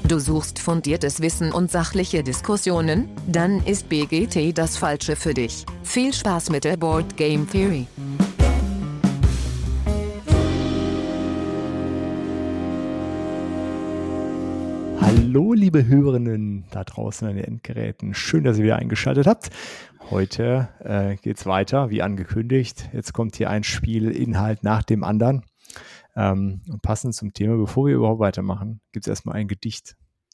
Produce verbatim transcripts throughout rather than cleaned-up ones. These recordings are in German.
Du suchst fundiertes Wissen und sachliche Diskussionen? Dann ist B G T das Falsche für dich. Viel Spaß mit der Board Game Theory. Hallo liebe Hörerinnen da draußen an den Endgeräten. Schön, dass ihr wieder eingeschaltet habt. Heute äh, geht es weiter, wie angekündigt. Jetzt kommt hier ein Spielinhalt nach dem anderen. Ähm, und passend zum Thema, bevor wir überhaupt weitermachen, gibt es erstmal ein Gedicht.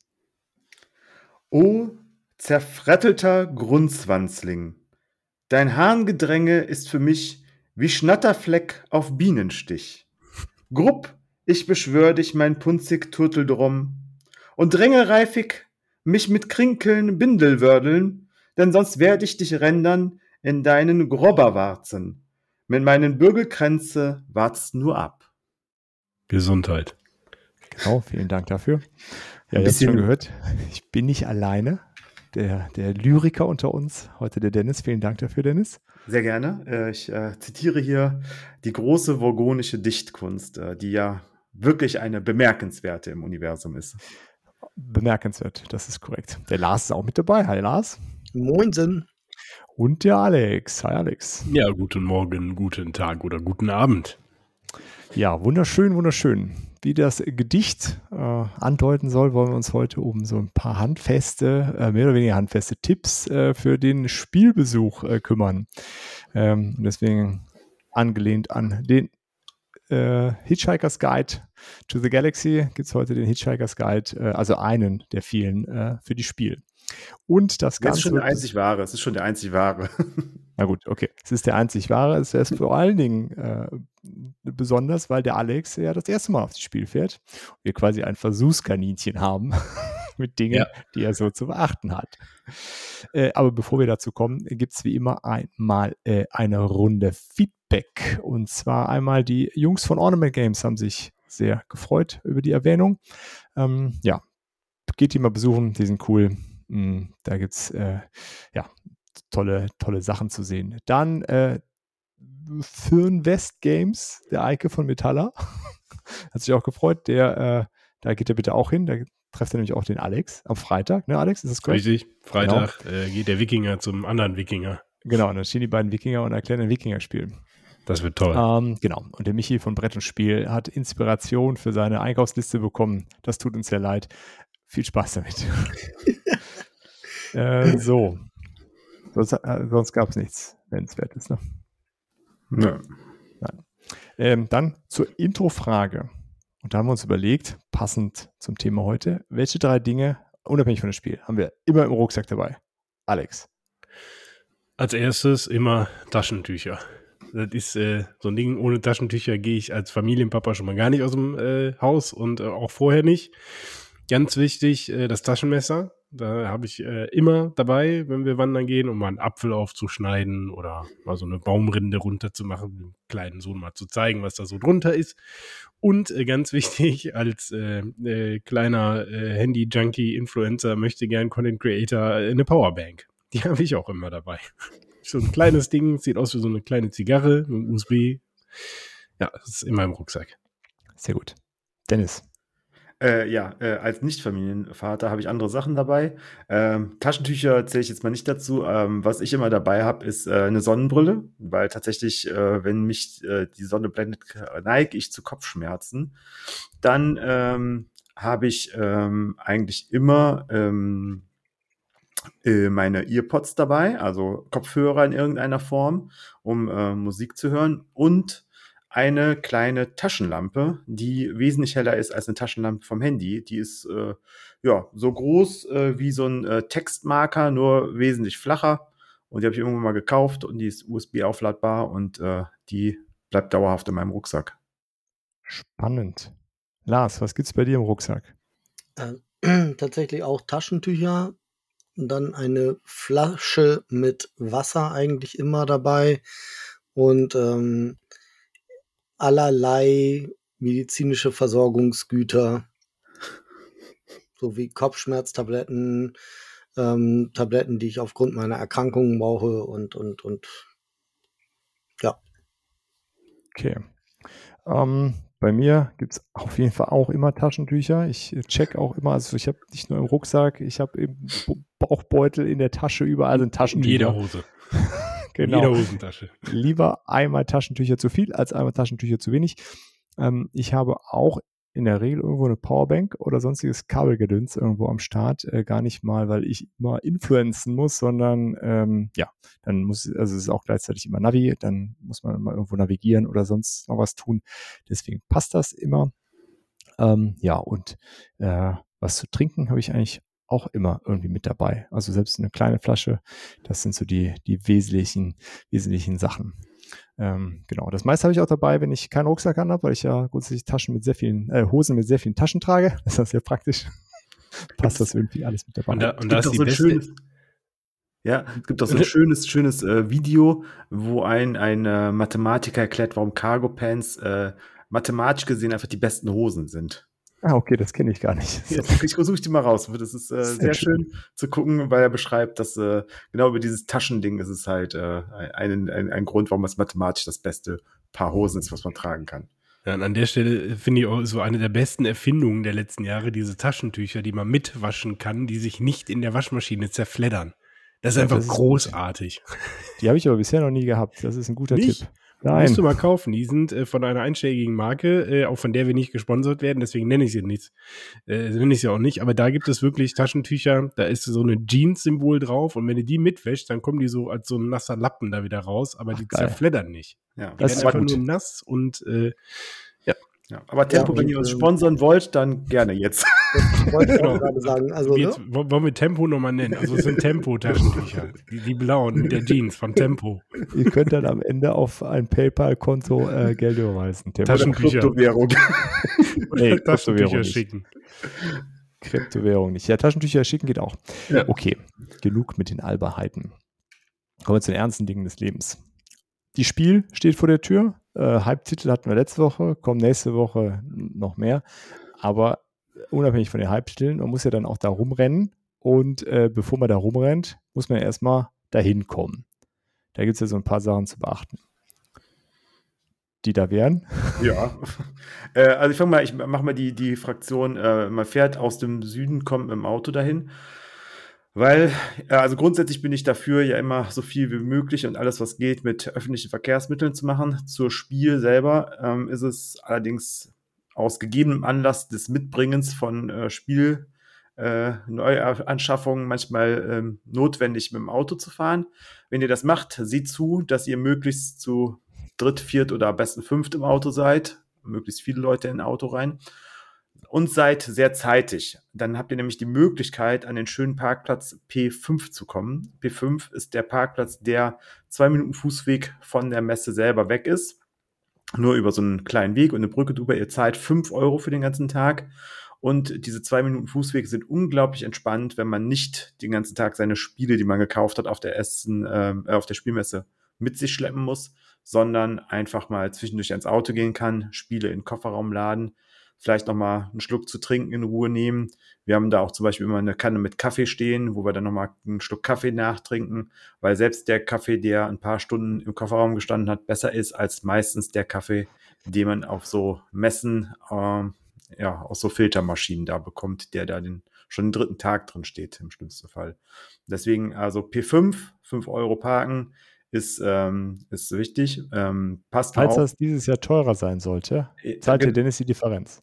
O zerfrettelter Grunzwanzling, dein Harngedränge ist für mich wie Schnatterfleck auf Bienenstich. Grupp, ich beschwör dich, mein punzig Turteldrom, und dränge reifig mich mit Krinkeln Bindelwördeln, denn sonst werd ich dich rändern in deinen Grobberwarzen. Mit meinen Bürgelkränze wart's nur ab. Gesundheit. Genau, vielen Dank dafür. Ja, ihr habt schon gehört, ich bin nicht alleine. Der, der Lyriker unter uns, heute der Dennis. Vielen Dank dafür, Dennis. Sehr gerne. Ich äh, zitiere hier die große vogonische Dichtkunst, äh, die ja wirklich eine bemerkenswerte im Universum ist. Bemerkenswert, das ist korrekt. Der Lars ist auch mit dabei. Hi Lars. Moinsen. Und der Alex. Hi Alex. Ja, guten Morgen, guten Tag oder guten Abend. Ja, wunderschön, wunderschön. Wie das Gedicht äh, andeuten soll, wollen wir uns heute um so ein paar handfeste, äh, mehr oder weniger handfeste Tipps äh, für den Spielbesuch äh, kümmern. Ähm, deswegen angelehnt an den äh, Hitchhiker's Guide to the Galaxy gibt es heute den Hitchhiker's Guide, äh, also einen der vielen äh, für die Spiel. Und das Ganze. Das ist schon der einzig wahre. Es ist schon der einzig wahre. Na gut, okay. Es ist der einzig wahre. Es ist vor allen Dingen äh, besonders, weil der Alex ja das erste Mal aufs Spiel fährt und wir quasi ein Versuchskaninchen haben mit Dingen, ja, die er so zu beachten hat. Äh, aber bevor wir dazu kommen, gibt es wie immer einmal äh, eine Runde Feedback. Und zwar einmal die Jungs von Ornament Games haben sich sehr gefreut über die Erwähnung. Ähm, ja, geht die mal besuchen, die sind cool. Mm, da gibt es äh, ja, tolle, tolle Sachen zu sehen. Dann äh, Fürnwest Games, der Eike von Metalla, hat sich auch gefreut. Der, äh, da geht er bitte auch hin. Da trefft er nämlich auch den Alex am Freitag. Ne, Alex, ist das korrekt? Richtig, Freitag genau. äh, geht der Wikinger zum anderen Wikinger. Genau, und dann stehen die beiden Wikinger und erklären ein Wikinger-Spiel. Das wird toll. Ähm, genau, und der Michi von Brett und Spiel hat Inspiration für seine Einkaufsliste bekommen. Das tut uns sehr leid. Viel Spaß damit. äh, so. Sonst, äh, sonst gab es nichts Nennenswertes, ne? Ja. Nein. Ähm, dann zur Intro-Frage. Und da haben wir uns überlegt, passend zum Thema heute, welche drei Dinge, unabhängig von dem Spiel, haben wir immer im Rucksack dabei? Alex. Als erstes immer Taschentücher. Das ist äh, so ein Ding, ohne Taschentücher gehe ich als Familienpapa schon mal gar nicht aus dem äh, Haus und äh, auch vorher nicht. Ganz wichtig, äh, das Taschenmesser. Da habe ich äh, immer dabei, wenn wir wandern gehen, um mal einen Apfel aufzuschneiden oder mal so eine Baumrinde runterzumachen, dem kleinen Sohn mal zu zeigen, was da so drunter ist. Und äh, ganz wichtig, als äh, äh, kleiner äh, Handy-Junkie-Influencer möchte gern Content Creator äh, eine Powerbank. Die habe ich auch immer dabei. So ein kleines Ding, sieht aus wie so eine kleine Zigarre mit einem U S B. Ja, das ist in meinem Rucksack. Sehr gut. Dennis. Äh, ja, äh, als Nicht-Familienvater habe ich andere Sachen dabei. Ähm, Taschentücher zähle ich jetzt mal nicht dazu. Ähm, was ich immer dabei habe, ist äh, eine Sonnenbrille, weil tatsächlich, äh, wenn mich äh, die Sonne blendet, neige ich zu Kopfschmerzen. Dann ähm, habe ich ähm, eigentlich immer ähm, äh, meine Earpods dabei, also Kopfhörer in irgendeiner Form, um äh, Musik zu hören, und eine kleine Taschenlampe, die wesentlich heller ist als eine Taschenlampe vom Handy. Die ist äh, ja so groß äh, wie so ein äh, Textmarker, nur wesentlich flacher. Und die habe ich irgendwann mal gekauft und die ist U S B aufladbar und äh, die bleibt dauerhaft in meinem Rucksack. Spannend. Lars, was gibt's bei dir im Rucksack? Äh, tatsächlich auch Taschentücher. Und dann eine Flasche mit Wasser eigentlich immer dabei. Und ähm, allerlei medizinische Versorgungsgüter, sowie Kopfschmerztabletten, ähm, Tabletten, die ich aufgrund meiner Erkrankungen brauche und, und, und ja. Okay. Ähm, bei mir gibt es auf jeden Fall auch immer Taschentücher. Ich check auch immer, also ich habe nicht nur im Rucksack, ich habe im Bauchbeutel, in der Tasche, überall sind Taschentücher. In jeder Hose. Genau. In jeder Hosentasche. Lieber einmal Taschentücher zu viel als einmal Taschentücher zu wenig. Ähm, ich habe auch in der Regel irgendwo eine Powerbank oder sonstiges Kabelgedöns irgendwo am Start. Äh, gar nicht mal, weil ich immer influenzen muss, sondern ähm, ja, dann muss, also es ist auch gleichzeitig immer Navi, dann muss man mal irgendwo navigieren oder sonst noch was tun. Deswegen passt das immer. Ähm, ja, und äh, was zu trinken habe ich eigentlich auch immer irgendwie mit dabei. Also selbst eine kleine Flasche, das sind so die, die wesentlichen, wesentlichen Sachen. Ähm, genau, das meiste habe ich auch dabei, wenn ich keinen Rucksack an habe, weil ich ja grundsätzlich Taschen mit sehr vielen, äh, Hosen mit sehr vielen Taschen trage. Das ist sehr praktisch. Passt das irgendwie alles mit dabei. Und da, und da ist doch die so ein beste, schönes, ja, es gibt auch so ein schönes, schönes äh, Video, wo ein, ein äh, Mathematiker erklärt, warum Cargo Pants äh, mathematisch gesehen einfach die besten Hosen sind. Ah, okay, das kenne ich gar nicht. Ja, ich versuche die mal raus. Das ist äh, Sehr sehr schön. schön zu gucken, weil er beschreibt, dass äh, genau über dieses Taschending ist es halt äh, ein, ein, ein Grund, warum es mathematisch das beste Paar Hosen ist, was man tragen kann. Ja, und an der Stelle finde ich auch so eine der besten Erfindungen der letzten Jahre, diese Taschentücher, die man mitwaschen kann, die sich nicht in der Waschmaschine zerfleddern. Das ist Ja, einfach das ist großartig. Die habe ich aber bisher noch nie gehabt. Das ist ein guter Nicht? Tipp. Nein. Musst du mal kaufen. Die sind äh, von einer einschlägigen Marke, äh, auch von der wir nicht gesponsert werden, deswegen nenne ich sie nicht. Äh, nenne ich sie auch nicht, aber da gibt es wirklich Taschentücher, da ist so eine Jeans-Symbol drauf und wenn du die mitwäschst, dann kommen die so als so ein nasser Lappen da wieder raus, aber Ach, die geil. zerfleddern nicht. Ja, Die das werden ist einfach gut. nur nass und äh, ja. Ja, aber Tempo, Ja, wenn und, ihr uns ähm, sponsern wollt, dann gerne jetzt. Das wollte ich Genau. auch gerade sagen. Also, Jetzt, ne? wo- wollen wir Tempo nochmal nennen? Also es sind Tempo-Taschentücher. Die, die blauen mit der Jeans von Tempo. Ihr könnt dann am Ende auf ein PayPal-Konto äh, Geld überweisen. Tempo. Taschen- Oder Kryptowährung. Nee, Taschentücher Kryptowährung nicht. schicken. Kryptowährung nicht. Ja, Taschentücher schicken geht auch. Ja. Okay, genug mit den Alberheiten. Kommen wir zu den ernsten Dingen des Lebens. Die Spiel steht vor der Tür. Äh, Hype-Titel hatten wir letzte Woche, kommen nächste Woche noch mehr. Aber unabhängig von den Hype-Titeln, man muss ja dann auch da rumrennen. Und äh, bevor man da rumrennt, muss man erstmal dahin kommen. Da gibt es ja so ein paar Sachen zu beachten. Die da wären. Ja. Äh, also ich fange mal, ich mache mal die, die Fraktion, äh, man fährt aus dem Süden, kommt mit dem Auto dahin. Weil, äh, also grundsätzlich bin ich dafür, ja immer so viel wie möglich und alles, was geht, mit öffentlichen Verkehrsmitteln zu machen. Zur Spiel selber ähm, ist es allerdings aus gegebenem Anlass des Mitbringens von äh, Spiel äh, Neuanschaffungen manchmal ähm, notwendig, mit dem Auto zu fahren. Wenn ihr das macht, seht zu, dass ihr möglichst zu dritt, viert oder am besten fünft im Auto seid. Möglichst viele Leute in ein Auto rein. Und seid sehr zeitig. Dann habt ihr nämlich die Möglichkeit, an den schönen Parkplatz P fünf zu kommen. P fünf ist der Parkplatz, der zwei Minuten Fußweg von der Messe selber weg ist. Nur über so einen kleinen Weg und eine Brücke drüber. Ihr zahlt fünf Euro für den ganzen Tag. Und diese zwei Minuten Fußweg sind unglaublich entspannt, wenn man nicht den ganzen Tag seine Spiele, die man gekauft hat, auf der Essen, äh, auf der Spielmesse mit sich schleppen muss, sondern einfach mal zwischendurch ans Auto gehen kann, Spiele in den Kofferraum laden, vielleicht nochmal einen Schluck zu trinken in Ruhe nehmen. Wir haben da auch zum Beispiel immer eine Kanne mit Kaffee stehen, wo wir dann nochmal einen Schluck Kaffee nachtrinken, weil selbst der Kaffee, der ein paar Stunden im Kofferraum gestanden hat, besser ist als meistens der Kaffee, den man auf so Messen, ähm, ja, aus so Filtermaschinen da bekommt, der da den, schon den dritten Tag drin steht, im schlimmsten Fall. Deswegen also P fünf, fünf Euro parken, ist, ähm, ist wichtig. Ähm, passt Falls auf. das dieses Jahr teurer sein sollte, Äh, zahlt ihr gen- Dennis die Differenz.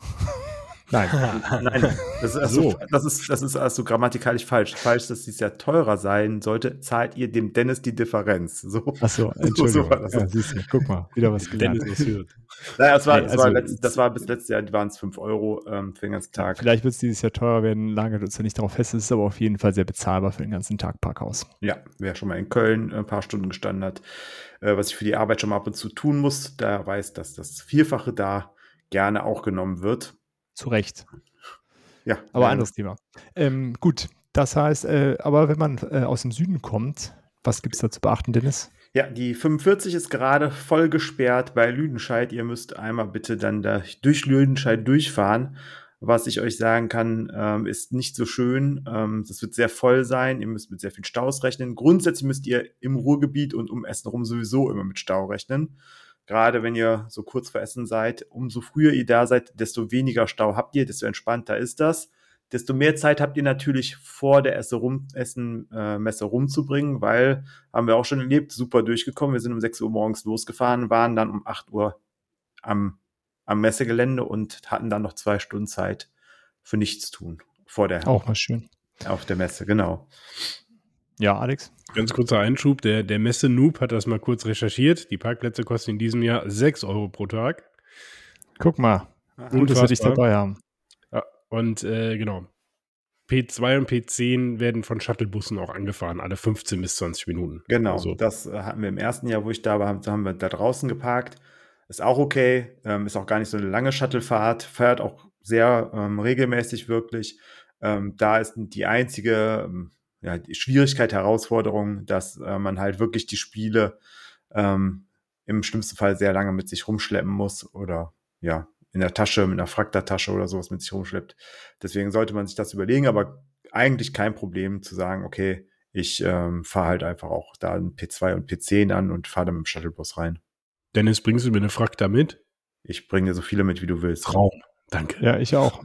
Nein. Nein, das ist, also, das ist, das ist also grammatikalisch falsch. Falsch, dass es ja teurer sein sollte, zahlt ihr dem Dennis die Differenz. So. Achso, So Entschuldigung. war das. Ja, siehst du, guck mal, wieder was gelernt. Dennis was hört. Naja, das war, Nee, das, war also- letzt, das war bis letztes Jahr, waren es fünf Euro ähm, für den ganzen Tag. Vielleicht wird es dieses Jahr teurer werden, lagert uns ja nicht darauf fest, es ist aber auf jeden Fall sehr bezahlbar für den ganzen Tag Parkhaus. Ja, wer schon mal in Köln ein paar Stunden gestanden hat, äh, was ich für die Arbeit schon mal ab und zu tun muss, der weiß, dass das Vierfache da gerne auch genommen wird. Zu Recht. Ja, Aber äh, anderes Thema. Ähm, gut, das heißt, äh, aber wenn man äh, aus dem Süden kommt, was gibt es da zu beachten, Dennis? Ja, die fünfundvierzig ist gerade voll gesperrt bei Lüdenscheid. Ihr müsst einmal bitte dann da durch Lüdenscheid durchfahren. Was ich euch sagen kann, ähm, ist nicht so schön. Ähm, das wird sehr voll sein. Ihr müsst mit sehr viel Staus rechnen. Grundsätzlich müsst ihr im Ruhrgebiet und um Essen herum sowieso immer mit Stau rechnen. gerade wenn ihr so kurz vor Essen seid, umso früher ihr da seid, desto weniger Stau habt ihr, desto entspannter ist das. Desto mehr Zeit habt ihr natürlich vor der Esse rum, Essen, äh, Messe rumzubringen, weil, haben wir auch schon erlebt, super durchgekommen. Wir sind um sechs Uhr morgens losgefahren, waren dann um acht Uhr am, am Messegelände und hatten dann noch zwei Stunden Zeit für nichts tun vor der Auch mal schön. auf der Messe, genau. Ja, Alex? Ganz kurzer Einschub, der, der Messe-Noob hat das mal kurz recherchiert. Die Parkplätze kosten in diesem Jahr sechs Euro pro Tag. Guck mal, gut, dass wir dich Unfassbar. dabei haben. Ja, und äh, genau, P zwei und P zehn werden von Shuttlebussen auch angefahren, alle fünfzehn bis zwanzig Minuten. Genau, Also, das äh, hatten wir im ersten Jahr, wo ich da war, haben, haben wir da draußen geparkt. Ist auch okay, ähm, ist auch gar nicht so eine lange Shuttlefahrt, fährt auch sehr ähm, regelmäßig wirklich. Ähm, da ist die einzige ähm, ja, die Schwierigkeit, Herausforderung, dass äh, man halt wirklich die Spiele ähm, im schlimmsten Fall sehr lange mit sich rumschleppen muss oder ja, in der Tasche, mit einer Frakta-Tasche oder sowas mit sich rumschleppt. Deswegen sollte man sich das überlegen, aber eigentlich kein Problem zu sagen, okay, ich ähm, fahre halt einfach auch da ein P zwei und P zehn an und fahre dann mit dem Shuttlebus rein. Dennis, bringst du mir eine Frakta mit? Ich bringe dir so viele mit, wie du willst. Traum. Danke. Ja, ich auch.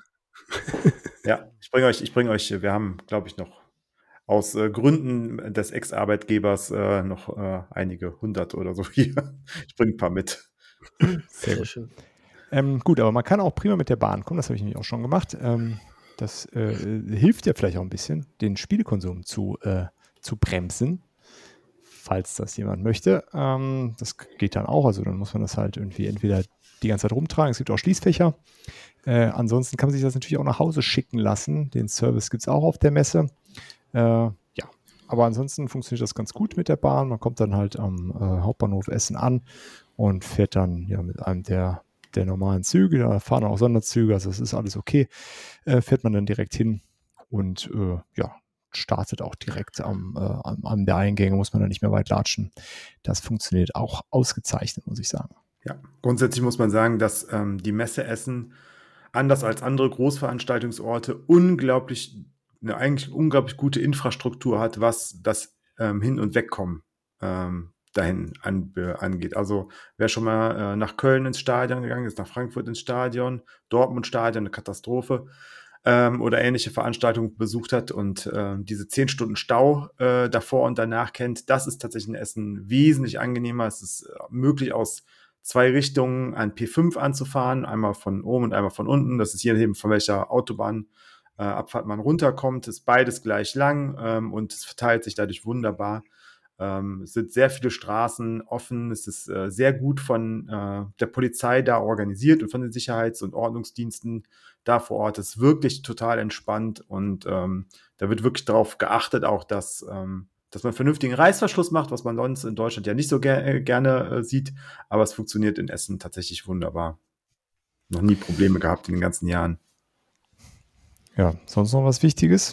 Ja, ich bringe euch, ich bringe euch, wir haben, glaube ich, noch aus äh, Gründen des Ex-Arbeitgebers äh, noch äh, einige hundert oder so hier. Ich bringe ein paar mit. Sehr, Sehr gut. schön. Ähm, gut, aber man kann auch prima mit der Bahn kommen, das habe ich nämlich auch schon gemacht. Ähm, das äh, hilft ja vielleicht auch ein bisschen, den Spielekonsum zu, äh, zu bremsen, falls das jemand möchte. Ähm, das geht dann auch, also dann muss man das halt irgendwie entweder die ganze Zeit rumtragen, es gibt auch Schließfächer. Äh, ansonsten kann man sich das natürlich auch nach Hause schicken lassen. Den Service gibt es auch auf der Messe. Äh, ja, aber ansonsten funktioniert das ganz gut mit der Bahn. Man kommt dann halt am äh, Hauptbahnhof Essen an und fährt dann ja mit einem der, der normalen Züge. Da fahren auch Sonderzüge, also das ist alles okay. Äh, fährt man dann direkt hin und äh, ja, startet auch direkt am, äh, am, an der Eingänge, muss man dann nicht mehr weit latschen. Das funktioniert auch ausgezeichnet, muss ich sagen. Ja, grundsätzlich muss man sagen, dass ähm, die Messe Essen anders als andere Großveranstaltungsorte unglaublich, eine eigentlich unglaublich gute Infrastruktur hat, was das ähm, Hin- und Wegkommen ähm, dahin an, äh, angeht. Also wer schon mal äh, nach Köln ins Stadion gegangen ist, nach Frankfurt ins Stadion, Dortmund-Stadion, eine Katastrophe, ähm, oder ähnliche Veranstaltungen besucht hat und äh, diese zehn Stunden Stau äh, davor und danach kennt, das ist tatsächlich in Essen wesentlich angenehmer. Es ist äh, möglich, aus zwei Richtungen an P fünf anzufahren, einmal von oben und einmal von unten. Das ist je nachdem, von welcher Autobahnabfahrt äh, Abfahrt man runterkommt. Ist beides gleich lang ähm, und es verteilt sich dadurch wunderbar. Ähm, es sind sehr viele Straßen offen. Es ist äh, sehr gut von äh, der Polizei da organisiert und von den Sicherheits- und Ordnungsdiensten da vor Ort. Es ist wirklich total entspannt und ähm, da wird wirklich darauf geachtet, auch dass ähm, dass man vernünftigen Reißverschluss macht, was man sonst in Deutschland ja nicht so ger äh, gerne äh, sieht. Aber es funktioniert in Essen tatsächlich wunderbar. Noch nie Probleme gehabt in den ganzen Jahren. Ja, sonst noch was Wichtiges?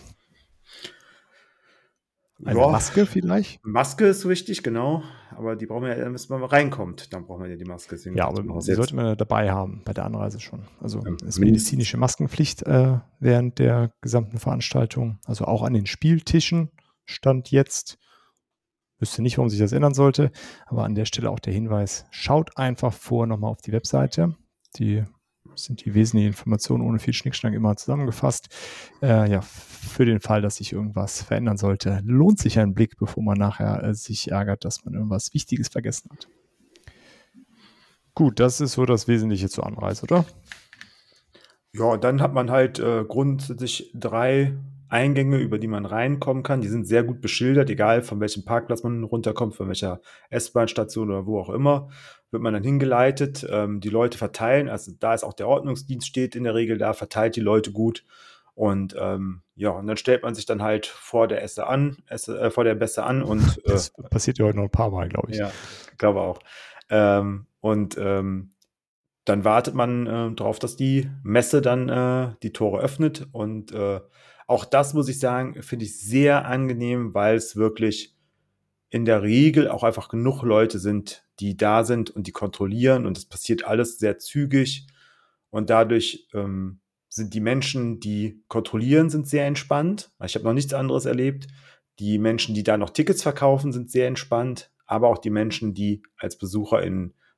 Eine Ja, Maske vielleicht? Maske ist wichtig, genau. Aber die brauchen wir ja, bis man reinkommt. Dann braucht man ja die Maske. Deswegen Ja, kannst aber du noch die jetzt- sollte man dabei haben, bei der Anreise schon. Also Ja, es ist mindestens. medizinische Maskenpflicht äh, während der gesamten Veranstaltung. Also auch an den Spieltischen stand jetzt. Wüsste nicht, warum sich das ändern sollte. Aber an der Stelle auch der Hinweis, schaut einfach vor nochmal auf die Webseite. Die sind die wesentlichen Informationen ohne viel Schnickschnack immer zusammengefasst. Äh, ja, für den Fall, dass sich irgendwas verändern sollte, lohnt sich ein Blick, bevor man nachher äh, sich ärgert, dass man irgendwas Wichtiges vergessen hat. Gut, das ist so das Wesentliche zur Anreise, oder? Ja, dann hat man halt äh, grundsätzlich drei Eingänge, über die man reinkommen kann. Die sind sehr gut beschildert, egal von welchem Parkplatz man runterkommt, von welcher S-Bahn-Station oder wo auch immer, wird man dann hingeleitet. Ähm, die Leute verteilen, also da ist auch der Ordnungsdienst steht in der Regel da, verteilt die Leute gut. Und ähm, ja, und dann stellt man sich dann halt vor der Esse an, Esse, äh, vor der Messe an und äh, Das passiert ja heute noch ein paar Mal, glaube ich. ja, glaube auch. Ähm, und ähm, dann wartet man äh, darauf, dass die Messe dann äh, die Tore öffnet. Und äh, auch das, muss ich sagen, finde ich sehr angenehm, weil es wirklich in der Regel auch einfach genug Leute sind, die da sind und die kontrollieren. Und es passiert alles sehr zügig. Und dadurch ähm, sind die Menschen, die kontrollieren, sind sehr entspannt. Ich habe noch nichts anderes erlebt. Die Menschen, die da noch Tickets verkaufen, sind sehr entspannt. Aber auch die Menschen, die als Besucher in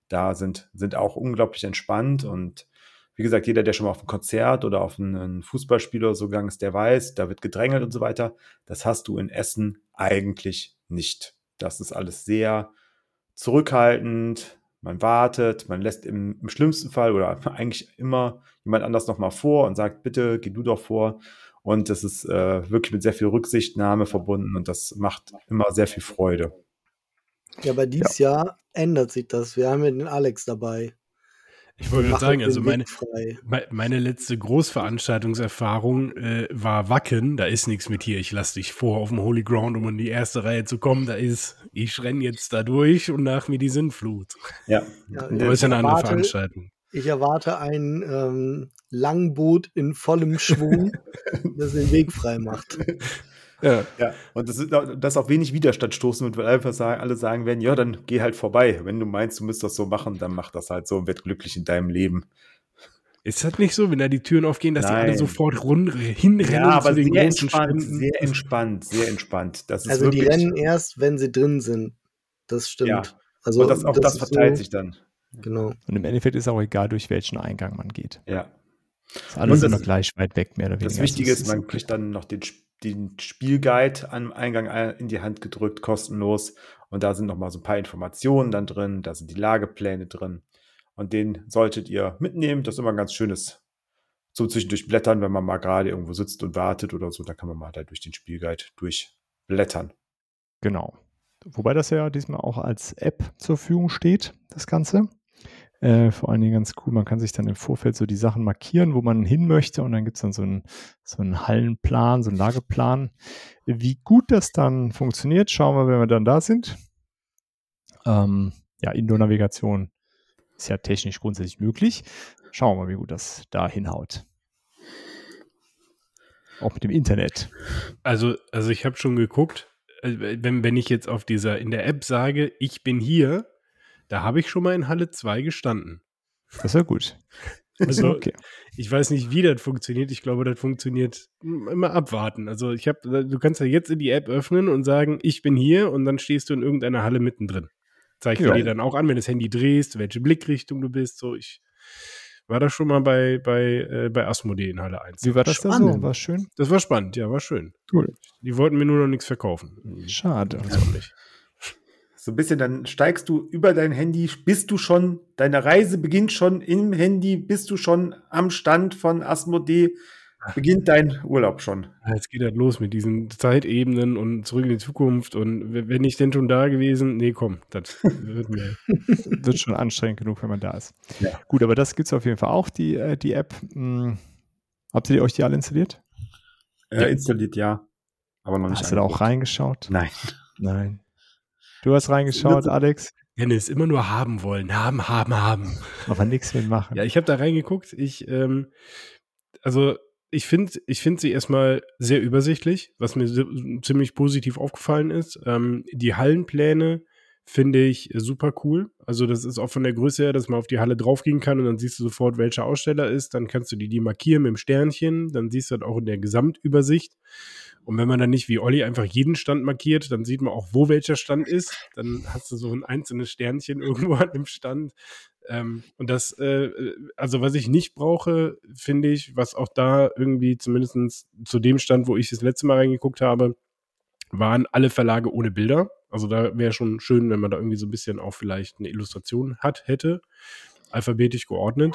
da sind, sind auch unglaublich entspannt. Und wie gesagt, jeder, der schon mal auf ein Konzert oder auf ein Fußballspiel oder so gegangen ist, der weiß, da wird gedrängelt und so weiter. Das hast du in Essen eigentlich nicht. Das ist alles sehr zurückhaltend. Man wartet, man lässt im, im schlimmsten Fall oder eigentlich immer jemand anders nochmal vor und sagt, bitte, geh du doch vor. Und das ist äh, wirklich mit sehr viel Rücksichtnahme verbunden und das macht immer sehr viel Freude. Ja, aber dieses Jahr ändert sich das. Wir haben ja den Alex dabei. Ich wollte gerade sagen, also den meine, Weg frei. me- meine letzte Großveranstaltungserfahrung äh, war Wacken. Da ist nichts mit hier. Ich lass dich vor auf dem Holy Ground, um in die erste Reihe zu kommen. Da ist, ich renn jetzt da durch und nach mir die Sinnflut. Ja, Ja, Aber ist ja eine andere erwarte- Veranstaltung. Ich erwarte ein ähm, Langboot in vollem Schwung, das den Weg frei macht. Ja. ja. Und das ist das auf wenig Widerstand stoßen wird, weil einfach sagen, alle sagen werden, ja, dann geh halt vorbei. Wenn du meinst, du müsst das so machen, dann mach das halt so und werd glücklich in deinem Leben. Ist das nicht so, wenn da die Türen aufgehen, dass die alle Nein. sofort run hinrennen Ja, aber zu den sehr großen entspannt, Ständen? sehr entspannt, sehr entspannt. Das ist Also die wirklich, rennen erst, wenn sie drin sind. Das stimmt. Ja. Also und das, auch das, ist verteilt so, sich dann. Genau. Und im Endeffekt ist auch egal, durch welchen Eingang man geht. Ja. Ist alles Und das- immer gleich weit weg, mehr oder weniger. Das Wichtige Also ist, es man okay. kriegt dann noch den, Sp- den Spielguide am Eingang ein- in die Hand gedrückt, kostenlos. Und da sind noch mal so ein paar Informationen dann drin, da sind die Lagepläne drin. Und den solltet ihr mitnehmen. Das ist immer ein ganz schönes so zwischendurch blättern, wenn man mal gerade irgendwo sitzt und wartet oder so. Da kann man mal da durch den Spielguide durchblättern. Genau. Wobei das ja diesmal auch als App zur Verfügung steht, das Ganze. Äh, vor allen Dingen ganz cool, man kann sich dann im Vorfeld so die Sachen markieren, wo man hin möchte und dann gibt es dann so einen, so einen Hallenplan, so einen Lageplan. Wie gut das dann funktioniert, schauen wir, wenn wir dann da sind. Ähm, ja, Indoor-Navigation ist ja technisch grundsätzlich möglich. Schauen wir mal, wie gut das da hinhaut. Auch mit dem Internet. Also, also ich habe schon geguckt, äh, wenn, wenn ich jetzt auf dieser, in der App sage, ich bin hier, da habe ich schon mal in Halle zwei gestanden. Das ist ja gut. Also, okay. ich weiß nicht, wie das funktioniert. Ich glaube, das funktioniert immer abwarten. Also, ich habe, du kannst ja jetzt in die App öffnen und sagen, ich bin hier und dann stehst du in irgendeiner Halle mittendrin. Zeigt Ja. dir dann auch an, wenn du das Handy drehst, welche Blickrichtung du bist. So, ich war da schon mal bei, bei, äh, bei Asmodee in Halle eins. Wie war das denn so? Spannend. War schön? Das war spannend, ja, war schön. Cool. Die wollten mir nur noch nichts verkaufen. Schade. Das auch nicht. So ein bisschen, dann steigst du über dein Handy, bist du schon, deine Reise beginnt schon im Handy, bist du schon am Stand von Asmodee, beginnt dein Urlaub schon. Ja, Jetzt geht das los mit diesen Zeitebenen und zurück in die Zukunft und w- wenn ich denn schon da gewesen, nee, komm, das wird mir. Wird schon anstrengend genug, wenn man da ist. Ja. Gut, aber das gibt es auf jeden Fall auch, die, äh, die App. Hm. Habt ihr die euch die alle installiert? Äh, Ja. Installiert ja, aber noch nicht. Hast du da auch angeguckt. reingeschaut? Nein. Nein. Du hast reingeschaut, Nutze- Alex, Dennis, immer nur haben wollen, haben, haben, haben. aber nichts mitmachen. Ja, ich habe da reingeguckt. Ich, ähm, also ich finde, ich finde sie erstmal sehr übersichtlich, was mir so, ziemlich positiv aufgefallen ist. Ähm, die Hallenpläne finde ich super cool. Also das ist auch von der Größe her, dass man auf die Halle draufgehen kann und dann siehst du sofort, welcher Aussteller ist. Dann kannst du die, die markieren mit dem Sternchen. Dann siehst du das auch in der Gesamtübersicht. Und wenn man dann nicht wie Olli einfach jeden Stand markiert, dann sieht man auch, wo welcher Stand ist. Dann hast du so ein einzelnes Sternchen irgendwo an dem Stand. Ähm, und das, äh, also was ich nicht brauche, finde ich, was auch da irgendwie zumindest zu dem Stand, wo ich das letzte Mal reingeguckt habe, waren alle Verlage ohne Bilder. Also da wäre schon schön, wenn man da irgendwie so ein bisschen auch vielleicht eine Illustration hat, hätte, alphabetisch geordnet.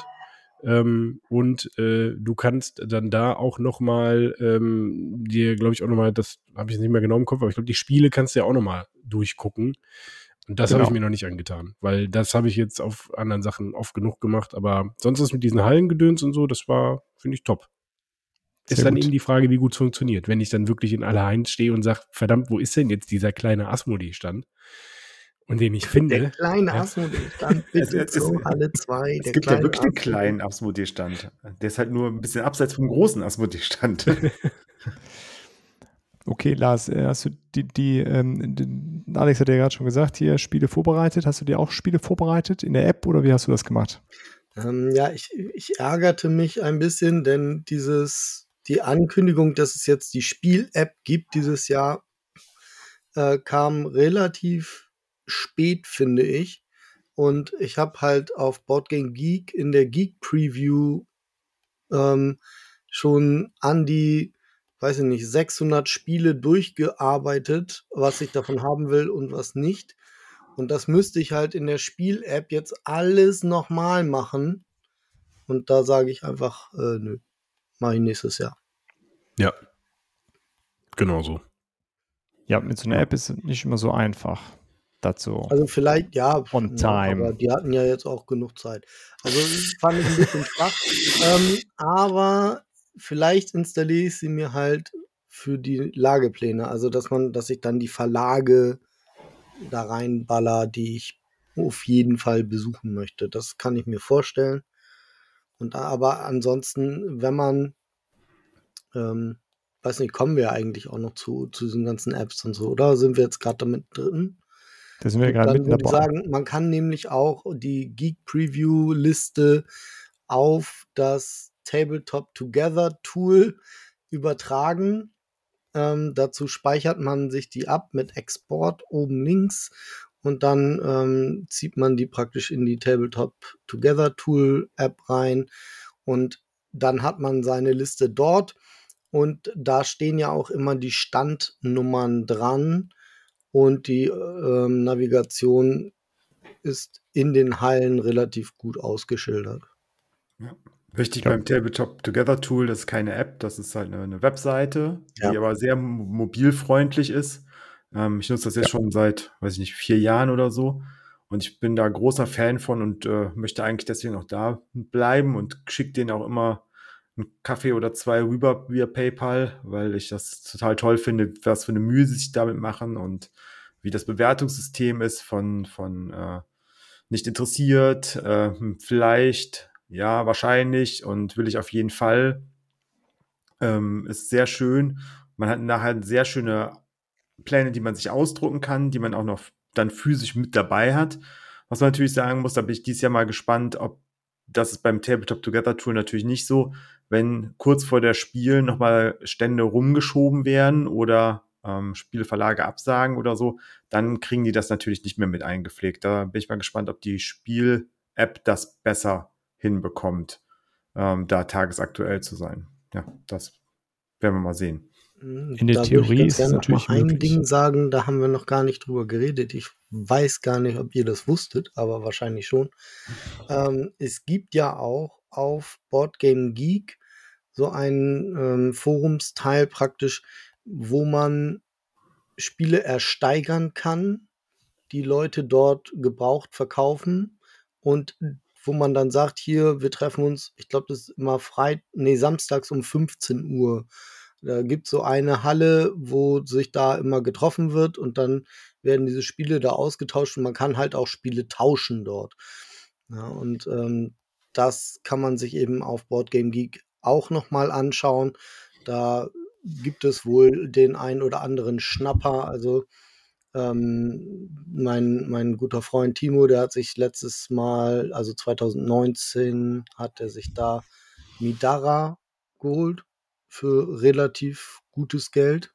Ähm, und äh, du kannst dann da auch nochmal ähm, dir, glaube ich, auch nochmal, das habe ich nicht mehr genau im Kopf, aber ich glaube, die Spiele kannst du ja auch nochmal durchgucken. Und das habe Genau. ich mir noch nicht angetan, weil das habe ich jetzt auf anderen Sachen oft genug gemacht, aber sonst ist mit diesen Hallengedöns und so, das war, finde ich, top. Ist Sehr dann gut. eben die Frage, wie gut es funktioniert. Wenn ich dann wirklich in Halle eins stehe und sage, verdammt, wo ist denn jetzt dieser kleine Asmodee-Stand? Und den ich finde. Der kleine ja. Asmodee-Stand, bitte Es- es- zu Halle zwei. Es der gibt ja kleine wirklich einen Asmodee. kleinen Asmodee-Stand. Der ist halt nur ein bisschen abseits vom großen Asmodee-Stand. Okay, Lars, äh, hast du die, die ähm, die, Alex hat ja gerade schon gesagt, hier Spiele vorbereitet. Hast du dir auch Spiele vorbereitet in der App oder wie hast du das gemacht? Ähm, ja, ich, ich ärgerte mich ein bisschen, denn dieses, die Ankündigung, dass es jetzt die Spiel-App gibt dieses Jahr, äh, kam relativ spät, finde ich. und ich habe halt auf Boardgame Geek in der Geek Preview ähm, schon an die, weiß ich nicht, sechshundert Spiele durchgearbeitet, was ich davon haben will und was nicht. Und das müsste ich halt in der Spiel-App jetzt alles nochmal machen. Und da sage ich einfach, äh, nö, mache ich nächstes Jahr. Ja, genau so. Ja, mit so einer App ist es nicht immer so einfach dazu. Also vielleicht, ja, On ja, time. aber die hatten ja jetzt auch genug Zeit. Also fand ich ein bisschen schwach. Ähm, aber vielleicht installiere ich sie mir halt für die Lagepläne. Also dass man, dass ich dann die Verlage da reinballer, die ich auf jeden Fall besuchen möchte. Das kann ich mir vorstellen. Und da, aber ansonsten, wenn man, ähm, weiß nicht, kommen wir eigentlich auch noch zu, zu diesen ganzen Apps und so, oder sind wir jetzt gerade damit drin? Da sind wir Gut, gerade dann mitten würde ich dabei. sagen, man kann nämlich auch die Geek Preview Liste auf das Tabletop Together Tool übertragen. Ähm, dazu speichert man sich die ab mit Export oben links und dann ähm, zieht man die praktisch in die Tabletop Together Tool App rein und dann hat man seine Liste dort und da stehen ja auch immer die Standnummern dran und die ähm, Navigation ist in den Hallen relativ gut ausgeschildert. Ja. Wichtig Ja. beim Tabletop Together Tool, das ist keine App, das ist halt eine, eine Webseite, die Ja. aber sehr mo- mobilfreundlich ist. Ähm, ich nutze das jetzt Ja. schon seit, weiß ich nicht, vier Jahren oder so. Und ich bin da großer Fan von und äh, möchte eigentlich deswegen auch da bleiben und schicke denen auch immer einen Kaffee oder zwei rüber via PayPal, weil ich das total toll finde, was für eine Mühe sie sich damit machen und wie das Bewertungssystem ist von, von äh, nicht interessiert, äh, vielleicht, ja, wahrscheinlich und will ich auf jeden Fall. Ähm, ist sehr schön. Man hat nachher sehr schöne Pläne, die man sich ausdrucken kann, die man auch noch dann physisch mit dabei hat. Was man natürlich sagen muss, da bin ich dieses Jahr mal gespannt, ob das ist beim Tabletop Together Tool natürlich nicht so, wenn kurz vor der Spiel nochmal Stände rumgeschoben werden oder ähm, Spieleverlage absagen oder so, dann kriegen die das natürlich nicht mehr mit eingepflegt. Da bin ich mal gespannt, ob die Spiel-App das besser hinbekommt, ähm, da tagesaktuell zu sein. Ja, das werden wir mal sehen. In der Da würde ich Theorie ganz ist es gerne noch mal natürlich ein möglich. Ding sagen, da haben wir noch gar nicht drüber geredet. Ich weiß gar nicht, ob ihr das wusstet, aber wahrscheinlich schon. Ähm, es gibt ja auch auf Boardgame Geek so einen ähm, Forumsteil praktisch, wo man Spiele ersteigern kann, die Leute dort gebraucht verkaufen und wo man dann sagt, hier, wir treffen uns, ich glaube, das ist immer frei, nee, samstags um fünfzehn Uhr. Da gibt es so eine Halle, wo sich da immer getroffen wird und dann werden diese Spiele da ausgetauscht und man kann halt auch Spiele tauschen dort. Ja, und ähm, das kann man sich eben auf Boardgame Geek auch nochmal anschauen. Da gibt es wohl den ein oder anderen Schnapper. Also ähm, mein, mein guter Freund Timo, der hat sich letztes Mal, also zwanzig neunzehn, hat er sich da Midara geholt für relativ gutes Geld.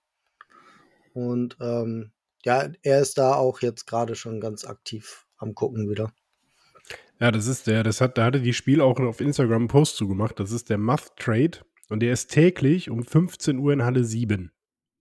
Und ähm, ja, er ist da auch jetzt gerade schon ganz aktiv am Gucken wieder. Ja, das ist der, das hat, da hatte die Spiel auch auf Instagram einen Post zugemacht. Das ist der Muth Trade und der ist täglich um fünfzehn Uhr in Halle sieben.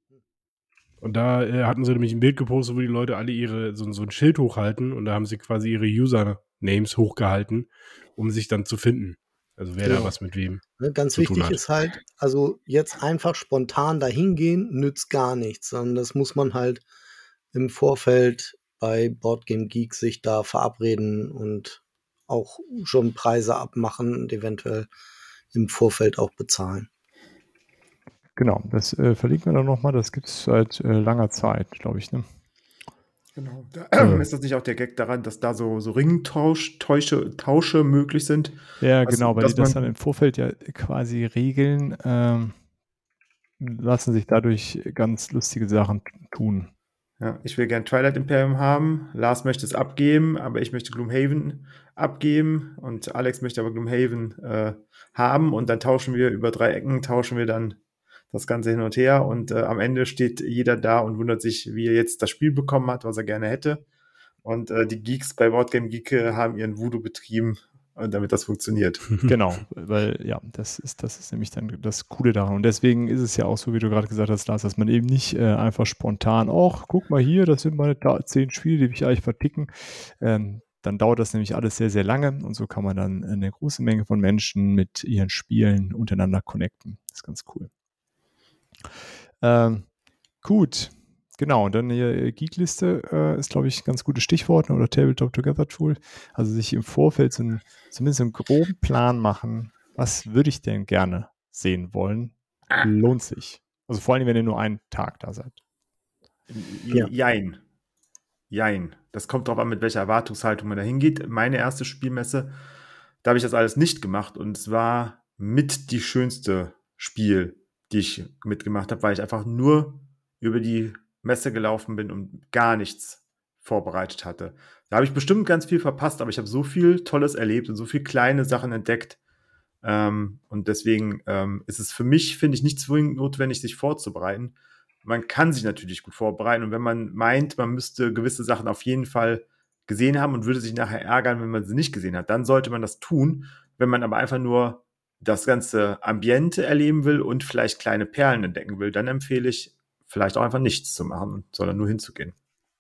Und da äh, hatten sie nämlich ein Bild gepostet, wo die Leute alle ihre, so, so ein Schild hochhalten und da haben sie quasi ihre Usernames hochgehalten, um sich dann zu finden. Also wer Genau. da was mit wem Ne, ganz zu tun wichtig hat. ist halt, also jetzt einfach spontan dahin gehen, nützt gar nichts, sondern das muss man halt im Vorfeld bei Boardgame Geek sich da verabreden und auch schon Preise abmachen und eventuell im Vorfeld auch bezahlen. Genau, das äh, verlinken wir dann nochmal. Das gibt es seit äh, langer Zeit, glaube ich. Ne? Genau. Da, Ja. ist das nicht auch der Gag daran, dass da so, so Ringtausch, Tausche, Tausche möglich sind? Ja, Also, genau, weil dass die das man- dann im Vorfeld ja quasi regeln, ähm, lassen sich dadurch ganz lustige Sachen tun. Ja, ich will gern Twilight Imperium haben. Lars möchte es abgeben, aber ich möchte Gloomhaven abgeben und Alex möchte aber Gloomhaven äh, haben und dann tauschen wir über drei Ecken, tauschen wir dann das Ganze hin und her und äh, am Ende steht jeder da und wundert sich, wie er jetzt das Spiel bekommen hat, was er gerne hätte. Und äh, die Geeks bei Boardgame Geek äh, haben ihren Voodoo betrieben, äh, damit das funktioniert. Genau, weil ja, das ist, das ist nämlich dann das Coole daran. Und deswegen ist es ja auch so, wie du gerade gesagt hast, Lars, dass man eben nicht äh, einfach spontan, ach, guck mal hier, das sind meine ta- zehn Spiele, die will ich eigentlich verticken. Ähm, dann dauert das nämlich alles sehr, sehr lange und so kann man dann eine große Menge von Menschen mit ihren Spielen untereinander connecten. Das ist ganz cool. Ähm, gut. Genau, und dann hier Geekliste äh, ist, glaube ich, ein ganz gutes Stichwort, ne, oder Tabletop Together Tool. Also sich im Vorfeld so ein, zumindest einen groben Plan machen, was würde ich denn gerne sehen wollen, lohnt sich. Also vor allem, wenn ihr nur einen Tag da seid. Ja. Jein. Jein. Das kommt drauf an, mit welcher Erwartungshaltung man da hingeht. Meine erste Spielmesse, da habe ich das alles nicht gemacht und es war mit die schönste Spiel, die ich mitgemacht habe, weil ich einfach nur über die Messe gelaufen bin und gar nichts vorbereitet hatte. Da habe ich bestimmt ganz viel verpasst, aber ich habe so viel Tolles erlebt und so viele kleine Sachen entdeckt. Ähm, und deswegen ähm, ist es für mich, finde ich, nicht zwingend notwendig, sich vorzubereiten. Man kann sich natürlich gut vorbereiten und wenn man meint, man müsste gewisse Sachen auf jeden Fall gesehen haben und würde sich nachher ärgern, wenn man sie nicht gesehen hat, dann sollte man das tun. Wenn man aber einfach nur das ganze Ambiente erleben will und vielleicht kleine Perlen entdecken will, dann empfehle ich, vielleicht auch einfach nichts zu machen, sondern nur hinzugehen.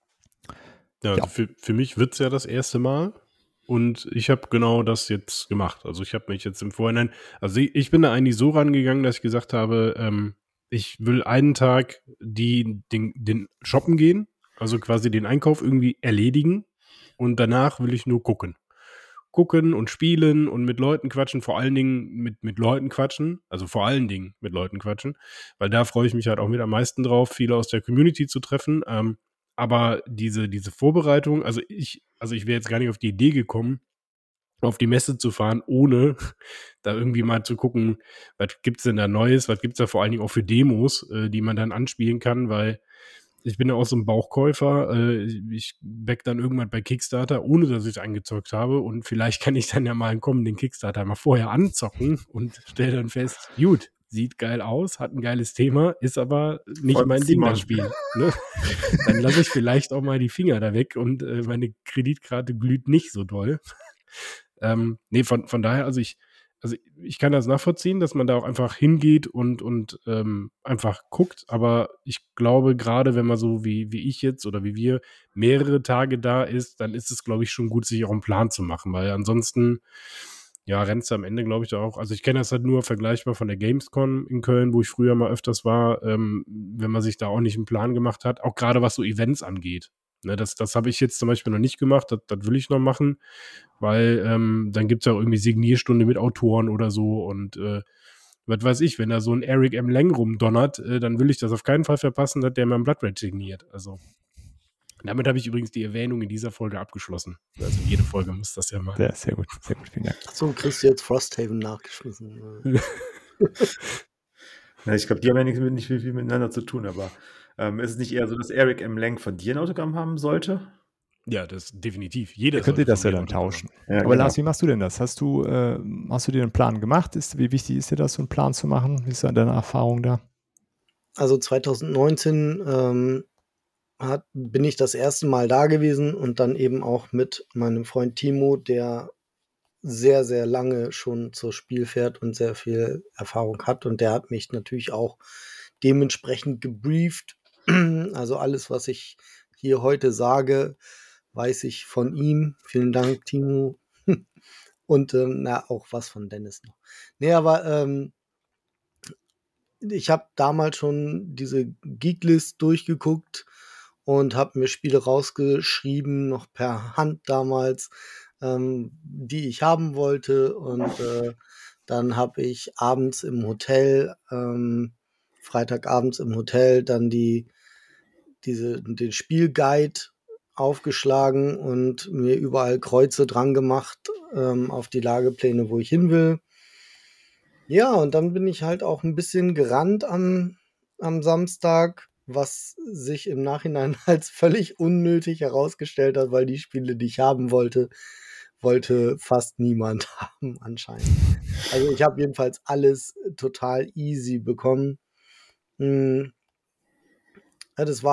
Ja, also ja. Für, für mich wird es ja das erste Mal und ich habe genau das jetzt gemacht. Also ich habe mich jetzt im Vorhinein, also ich, ich bin da eigentlich so rangegangen, dass ich gesagt habe, ähm, ich will einen Tag die, den, den shoppen gehen, also quasi den Einkauf irgendwie erledigen und danach will ich nur gucken. Gucken und spielen und mit Leuten quatschen, vor allen Dingen mit, mit Leuten quatschen, also vor allen Dingen mit Leuten quatschen, weil da freue ich mich halt auch mit am meisten drauf, viele aus der Community zu treffen, ähm, aber diese, diese Vorbereitung, also ich, also ich wäre jetzt gar nicht auf die Idee gekommen, auf die Messe zu fahren, ohne da irgendwie mal zu gucken, was gibt's denn da Neues, was gibt's da vor allen Dingen auch für Demos, äh, die man dann anspielen kann, weil ich bin ja auch so ein Bauchkäufer. Äh, ich back dann irgendwann bei Kickstarter, ohne dass ich es angezockt habe. Und vielleicht kann ich dann ja mal einen kommenden Kickstarter mal vorher anzocken und stelle dann fest, gut, sieht geil aus, hat ein geiles Thema, ist aber nicht mein Ding, das Spiel. Ne? Dann lasse ich vielleicht auch mal die Finger da weg und äh, meine Kreditkarte glüht nicht so doll. ähm, nee, von, von daher, also ich Also ich kann das nachvollziehen, dass man da auch einfach hingeht und, und ähm, einfach guckt, aber ich glaube, gerade wenn man so wie, wie ich jetzt oder wie wir mehrere Tage da ist, dann ist es, glaube ich, schon gut, sich auch einen Plan zu machen, weil ansonsten, ja, rennst du am Ende, glaube ich, auch, also ich kenne das halt nur vergleichbar von der Gamescom in Köln, wo ich früher mal öfters war, ähm, wenn man sich da auch nicht einen Plan gemacht hat, auch gerade was so Events angeht. Ne, das das habe ich jetzt zum Beispiel noch nicht gemacht, das, das will ich noch machen, weil ähm, dann gibt es ja auch irgendwie Signierstunde mit Autoren oder so und äh, was weiß ich, wenn da so ein Eric M. Lang rumdonnert, äh, dann will ich das auf keinen Fall verpassen, dass der mal ein Blood Rage signiert. Also damit habe ich übrigens die Erwähnung in dieser Folge abgeschlossen. Also jede Folge muss das ja mal. Ja, sehr gut, sehr gut, vielen Dank. So, kriegst du jetzt Frosthaven nachgeschmissen. Ja, ich glaube, die haben ja nicht, nicht viel, viel miteinander zu tun, aber ähm, ist es nicht eher so, dass Eric M. Lang von dir ein Autogramm haben sollte? Ja, das definitiv. Jeder Da könnt ihr das ja von mir dann ein Autogramm tauschen. Ja, Aber genau. Lars, wie machst du denn das? Hast du, äh, hast du dir einen Plan gemacht? Ist, wie wichtig ist dir das, so einen Plan zu machen? Wie ist deine Erfahrung da? Also zwanzig neunzehn ähm, hat, bin ich das erste Mal da gewesen und dann eben auch mit meinem Freund Timo, der sehr, sehr lange schon zur Spiel fährt und sehr viel Erfahrung hat. Und der hat mich natürlich auch dementsprechend gebrieft. Also alles, was ich hier heute sage, weiß ich von ihm. Vielen Dank, Timo. Und ähm, na, auch was von Dennis noch. Nee, aber ähm, ich habe damals schon diese Geeklist durchgeguckt und habe mir Spiele rausgeschrieben, noch per Hand damals, ähm, die ich haben wollte. Und äh, dann habe ich abends im Hotel, ähm, Freitagabends im Hotel, dann die, diese, den Spielguide aufgeschlagen und mir überall Kreuze dran gemacht ähm, auf die Lagepläne, wo ich hin will. Ja, und dann bin ich halt auch ein bisschen gerannt am, am Samstag, was sich im Nachhinein als völlig unnötig herausgestellt hat, weil die Spiele, die ich haben wollte, wollte fast niemand haben anscheinend. Also ich habe jedenfalls alles total easy bekommen. Hm. Ja, das war halt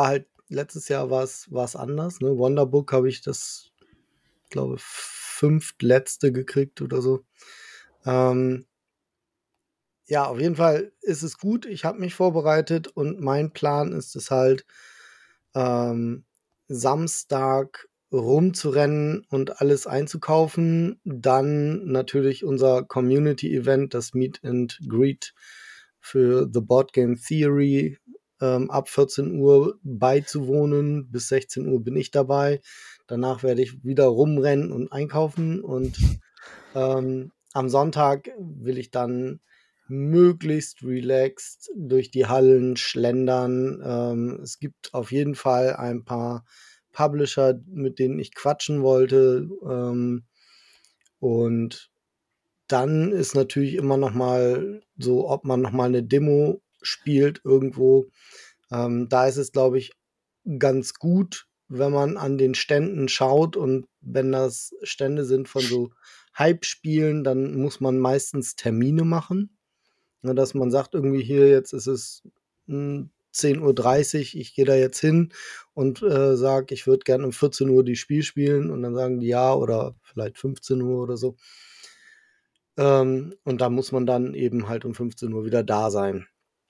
letztes Jahr war es anders. Ne? Wonderbook habe ich das, glaube fünftletzte gekriegt oder so. Ähm, ja, auf jeden Fall ist es gut. Ich habe mich vorbereitet und mein Plan ist es halt, ähm, Samstag rumzurennen und alles einzukaufen. Dann natürlich unser Community-Event, das Meet and Greet für The Board Game Theory, ähm, ab vierzehn Uhr beizuwohnen. Bis sechzehn Uhr bin ich dabei. Danach werde ich wieder rumrennen und einkaufen. Und ähm, am Sonntag will ich dann möglichst relaxed durch die Hallen schlendern. Ähm, es gibt auf jeden Fall ein paar Publisher, mit denen ich quatschen wollte. Ähm, und dann ist natürlich immer noch mal so, ob man noch mal eine Demo spielt irgendwo. Ähm, da ist es, glaube ich, ganz gut, wenn man an den Ständen schaut, und wenn das Stände sind von so Hype-Spielen, dann muss man meistens Termine machen. Ne, dass man sagt, irgendwie hier, jetzt ist es hm, zehn Uhr dreißig, ich gehe da jetzt hin und äh, sage, ich würde gerne um vierzehn Uhr die Spiel spielen, und dann sagen die ja, oder vielleicht fünfzehn Uhr oder so. Ähm, und da muss man dann eben halt um fünfzehn Uhr wieder da sein.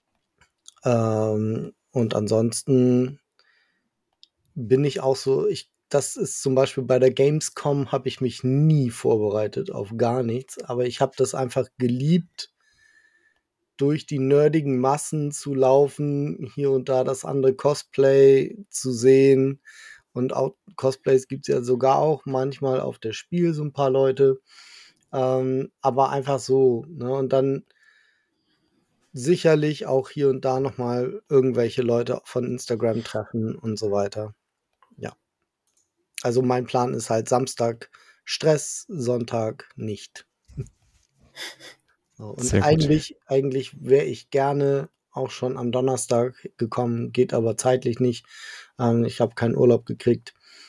Ähm, und ansonsten bin ich auch so, ich, das ist zum Beispiel bei der Gamescom, habe ich mich nie vorbereitet auf gar nichts, aber ich habe das einfach geliebt, durch die nerdigen Massen zu laufen, hier und da das andere Cosplay zu sehen. Und auch Cosplays gibt es ja sogar auch manchmal auf der Spiel, so ein paar Leute. Ähm, aber einfach so, ne? Und dann sicherlich auch hier und da noch mal irgendwelche Leute von Instagram treffen und so weiter. Ja. Also mein Plan ist halt Samstag Stress, Sonntag nicht. So, und Sehr gut. eigentlich, eigentlich wäre ich gerne auch schon am Donnerstag gekommen, geht aber zeitlich nicht. Ähm, ich habe keinen Urlaub gekriegt.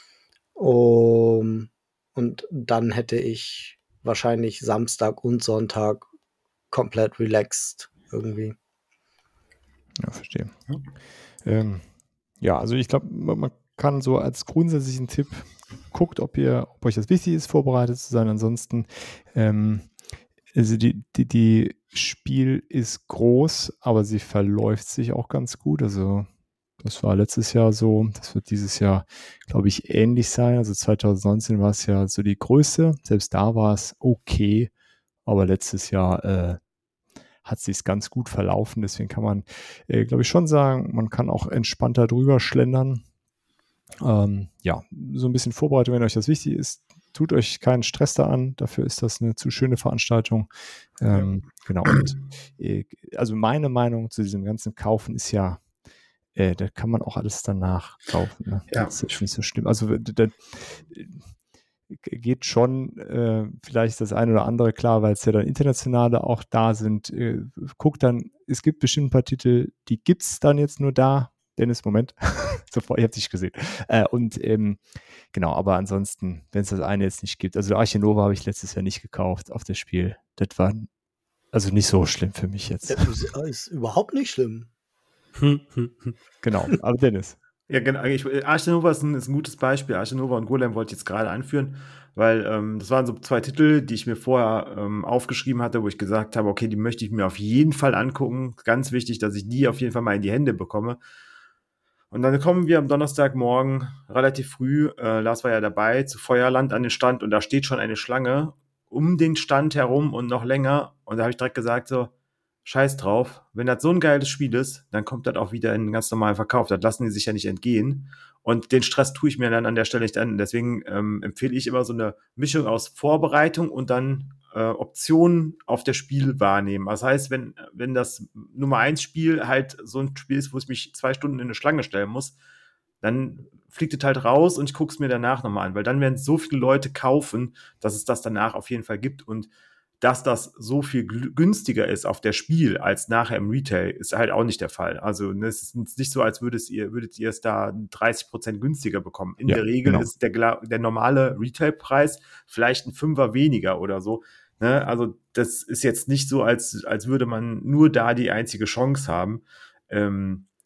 Um, und dann hätte ich wahrscheinlich Samstag und Sonntag komplett relaxed irgendwie. Ja, verstehe. Ähm, ja, also ich glaube, man, man kann so als grundsätzlichen Tipp, guckt, ob ihr, ob euch das wichtig ist, vorbereitet zu sein. Ansonsten, ähm, also die, die, die Spiel ist groß, aber sie verläuft sich auch ganz gut. Also das war letztes Jahr so, das wird dieses Jahr, glaube ich, ähnlich sein. Also zwanzig neunzehn war es ja so die größte. Selbst da war es okay, aber letztes Jahr äh, hat sich ganz gut verlaufen. Deswegen kann man, äh, glaube ich, schon sagen, man kann auch entspannter drüber schlendern. Ähm, ja, so ein bisschen Vorbereitung, wenn euch das wichtig ist. Tut euch keinen Stress da an. Dafür ist das eine zu schöne Veranstaltung. Ähm, ja. Genau. Und äh, also meine Meinung zu diesem ganzen Kaufen ist ja, äh, da kann man auch alles danach kaufen. Ne? Ja. Das ist nicht so schlimm. Also da, geht schon äh, vielleicht das eine oder andere klar, weil es ja dann internationale auch da sind. Äh, guckt dann, es gibt bestimmt ein paar Titel, die gibt es dann jetzt nur da. Dennis, Moment. Sofort, ich habe dich gesehen. Äh, und ähm, genau, aber ansonsten, wenn es das eine jetzt nicht gibt, also Arche Nova habe ich letztes Jahr nicht gekauft auf das Spiel. Das war also nicht so schlimm für mich jetzt. Das ist, ist überhaupt nicht schlimm. Genau, aber Dennis. Ja, genau. Arche Nova ist ein, ist ein gutes Beispiel. Arche Nova und Golem wollte ich jetzt gerade anführen, weil ähm, das waren so zwei Titel, die ich mir vorher ähm, aufgeschrieben hatte, wo ich gesagt habe, okay, die möchte ich mir auf jeden Fall angucken. Ganz wichtig, dass ich die auf jeden Fall mal in die Hände bekomme. Und dann kommen wir am Donnerstagmorgen relativ früh, äh, Lars war ja dabei, zu Feuerland an den Stand, und da steht schon eine Schlange um den Stand herum und noch länger. Und da habe ich direkt gesagt so, scheiß drauf, wenn das so ein geiles Spiel ist, dann kommt das auch wieder in den ganz normalen Verkauf. Das lassen die sich ja nicht entgehen. Und den Stress tue ich mir dann an der Stelle nicht an. Deswegen ähm, empfehle ich immer so eine Mischung aus Vorbereitung und dann äh, Optionen auf der Spiel wahrnehmen. Das heißt, wenn, wenn das Nummer eins Spiel halt so ein Spiel ist, wo ich mich zwei Stunden in eine Schlange stellen muss, dann fliegt es halt raus und ich gucke es mir danach nochmal an, weil dann werden so viele Leute kaufen, dass es das danach auf jeden Fall gibt. Und dass das so viel günstiger ist auf der Spiel als nachher im Retail, ist halt auch nicht der Fall. Also es ist nicht so, als würdet ihr, würdet ihr es da dreißig Prozent günstiger bekommen. In ja, der Regel genau. ist der, der normale Retailpreis vielleicht ein Fünfer weniger oder so. Ne? Also das ist jetzt nicht so, als, als würde man nur da die einzige Chance haben. Ähm,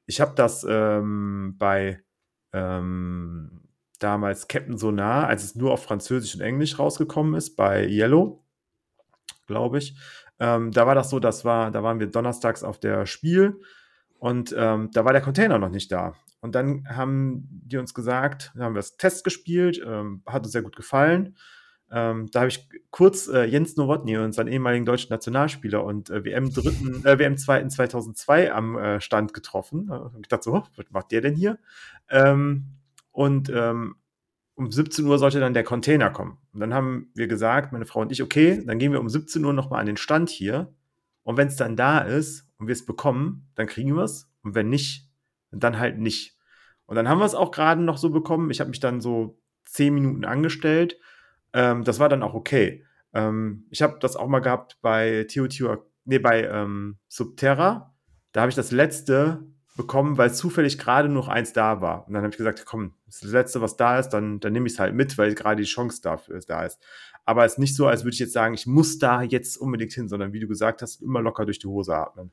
ich habe das ähm, bei ähm, damals Captain Sonar, als es nur auf Französisch und Englisch rausgekommen ist, bei Yellow, glaube ich. Ähm, da war das so, das war, da waren wir donnerstags auf der Spiel und ähm, da war der Container noch nicht da. Und dann haben die uns gesagt, haben wir das Test gespielt, ähm, hat uns sehr gut gefallen. Ähm, da habe ich kurz äh, Jens Nowotny, unseren ehemaligen deutschen Nationalspieler und äh, W M dritten, äh, W M zweiten zweitausendzwei am äh, Stand getroffen. Äh, ich dachte so, oh, was macht der denn hier? Ähm, und ähm, um siebzehn Uhr sollte dann der Container kommen. Und dann haben wir gesagt, meine Frau und ich, okay, dann gehen wir um siebzehn Uhr nochmal an den Stand hier. Und wenn es dann da ist und wir es bekommen, dann kriegen wir es. Und wenn nicht, dann halt nicht. Und dann haben wir es auch gerade noch so bekommen. Ich habe mich dann so zehn Minuten angestellt. Ähm, das war dann auch okay. Ähm, ich habe das auch mal gehabt bei Teotihuacan, nee, bei ähm, Subterra. Da habe ich das letzte bekommen, weil zufällig gerade noch eins da war. Und dann habe ich gesagt, komm, das ist das Letzte, was da ist, dann, dann nehme ich es halt mit, weil gerade die Chance dafür ist, da ist. Aber es ist nicht so, als würde ich jetzt sagen, ich muss da jetzt unbedingt hin, sondern wie du gesagt hast, immer locker durch die Hose atmen.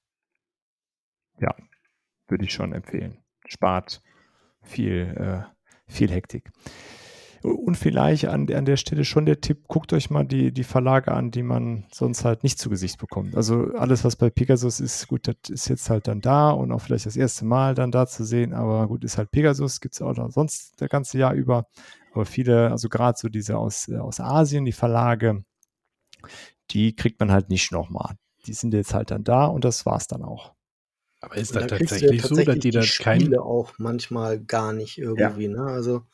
Ja, würde ich schon empfehlen. Spart viel, äh, viel Hektik. Und vielleicht an, an der Stelle schon der Tipp, guckt euch mal die, die Verlage an, die man sonst halt nicht zu Gesicht bekommt. Also alles, was bei Pegasus ist, gut, das ist jetzt halt dann da und auch vielleicht das erste Mal dann da zu sehen, aber gut, ist halt Pegasus, gibt es auch noch sonst das ganze Jahr über. Aber viele, also gerade so diese aus, aus Asien, die Verlage, die kriegt man halt nicht nochmal. Die sind jetzt halt dann da und das war's dann auch. Aber ist Und das da kriegst du ja tatsächlich so, dass tatsächlich die die das kein. Spiele auch manchmal gar nicht irgendwie, ne? Also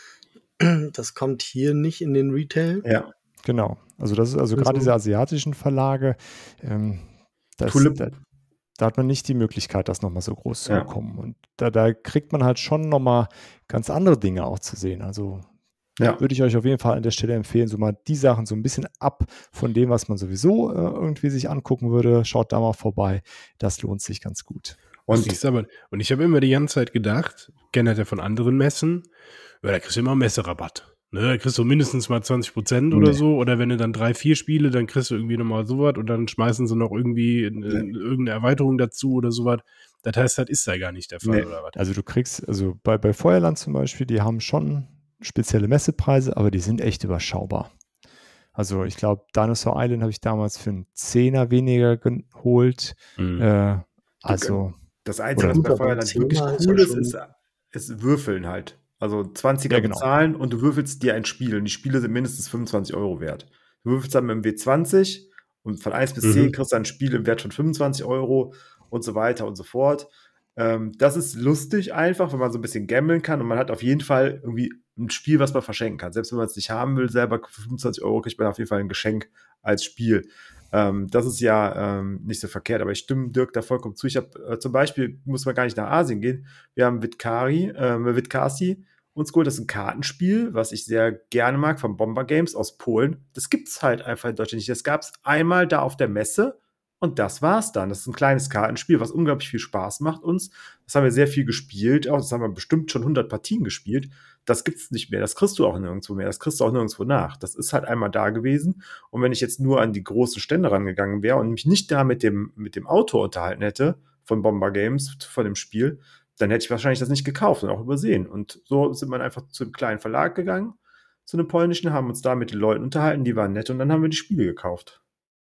das kommt hier nicht in den Retail. Ja. Genau. Also das ist also Also- gerade diese asiatischen Verlage, ähm, das, Tulip. da, da hat man nicht die Möglichkeit, das nochmal so groß zu Ja. bekommen. Und da, da kriegt man halt schon nochmal ganz andere Dinge auch zu sehen. Also Ja. würde ich euch auf jeden Fall an der Stelle empfehlen, so mal die Sachen so ein bisschen ab von dem, was man sowieso äh, irgendwie sich angucken würde. Schaut da mal vorbei. Das lohnt sich ganz gut. Und Siehst du aber, und ich habe immer die ganze Zeit gedacht, kenne das ja von anderen Messen, ja, da kriegst du immer Messerabatt. Ne, da kriegst du mindestens mal zwanzig Prozent oder Nee. so. Oder wenn du dann drei, vier Spiele, dann kriegst du irgendwie nochmal sowas und dann schmeißen sie noch irgendwie eine, irgendeine Erweiterung dazu oder sowas. Das heißt, das ist da gar nicht der Fall, Nee. oder was? Also du kriegst, also bei, bei Feuerland zum Beispiel, die haben schon spezielle Messepreise, aber die sind echt überschaubar. Also ich glaube, Dinosaur Island habe ich damals für einen Zehner weniger geholt. Mhm. Äh, also das Einzige, Oder- was bei Gut, aber Feuerland Zehner wirklich ist cool ja ist, schon- ist, ist Würfeln halt. Also zwanziger Ja, genau. bezahlen und du würfelst dir ein Spiel und die Spiele sind mindestens fünfundzwanzig Euro wert. Du würfelst dann mit dem W zwanzig und von eins bis Mhm. zehn kriegst du ein Spiel im Wert von fünfundzwanzig Euro und so weiter und so fort. Ähm, das ist lustig einfach, wenn man so ein bisschen gamblen kann und man hat auf jeden Fall irgendwie ein Spiel, was man verschenken kann. Selbst wenn man es nicht haben will, selber für fünfundzwanzig Euro kriegt man auf jeden Fall ein Geschenk als Spiel. Ähm, das ist ja ähm, nicht so verkehrt, aber ich stimme Dirk da vollkommen zu. Ich habe äh, zum Beispiel, muss man gar nicht nach Asien gehen, wir haben Vitkari, äh, Vitkasi uns geholt. Das ist ein Kartenspiel, was ich sehr gerne mag, von Bomber Games aus Polen. Das gibt es halt einfach in Deutschland nicht. Das gab es einmal da auf der Messe und das war's dann. Das ist ein kleines Kartenspiel, was unglaublich viel Spaß macht uns. Das haben wir sehr viel gespielt. Auch das haben wir bestimmt schon hundert Partien gespielt. Das gibt's nicht mehr. Das kriegst du auch nirgendwo mehr. Das kriegst du auch nirgendwo nach. Das ist halt einmal da gewesen. Und wenn ich jetzt nur an die großen Stände rangegangen wäre und mich nicht da mit dem, mit dem Autor unterhalten hätte, von Bomber Games, von dem Spiel, dann hätte ich wahrscheinlich das nicht gekauft und auch übersehen. Und so sind wir einfach zu einem kleinen Verlag gegangen, zu einem polnischen, haben uns da mit den Leuten unterhalten, die waren nett und dann haben wir die Spiele gekauft.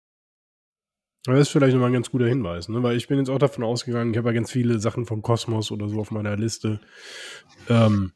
Aber das ist vielleicht nochmal ein ganz guter Hinweis, ne? Weil ich bin jetzt auch davon ausgegangen, ich habe ja ganz viele Sachen vom Kosmos oder so auf meiner Liste. Ähm,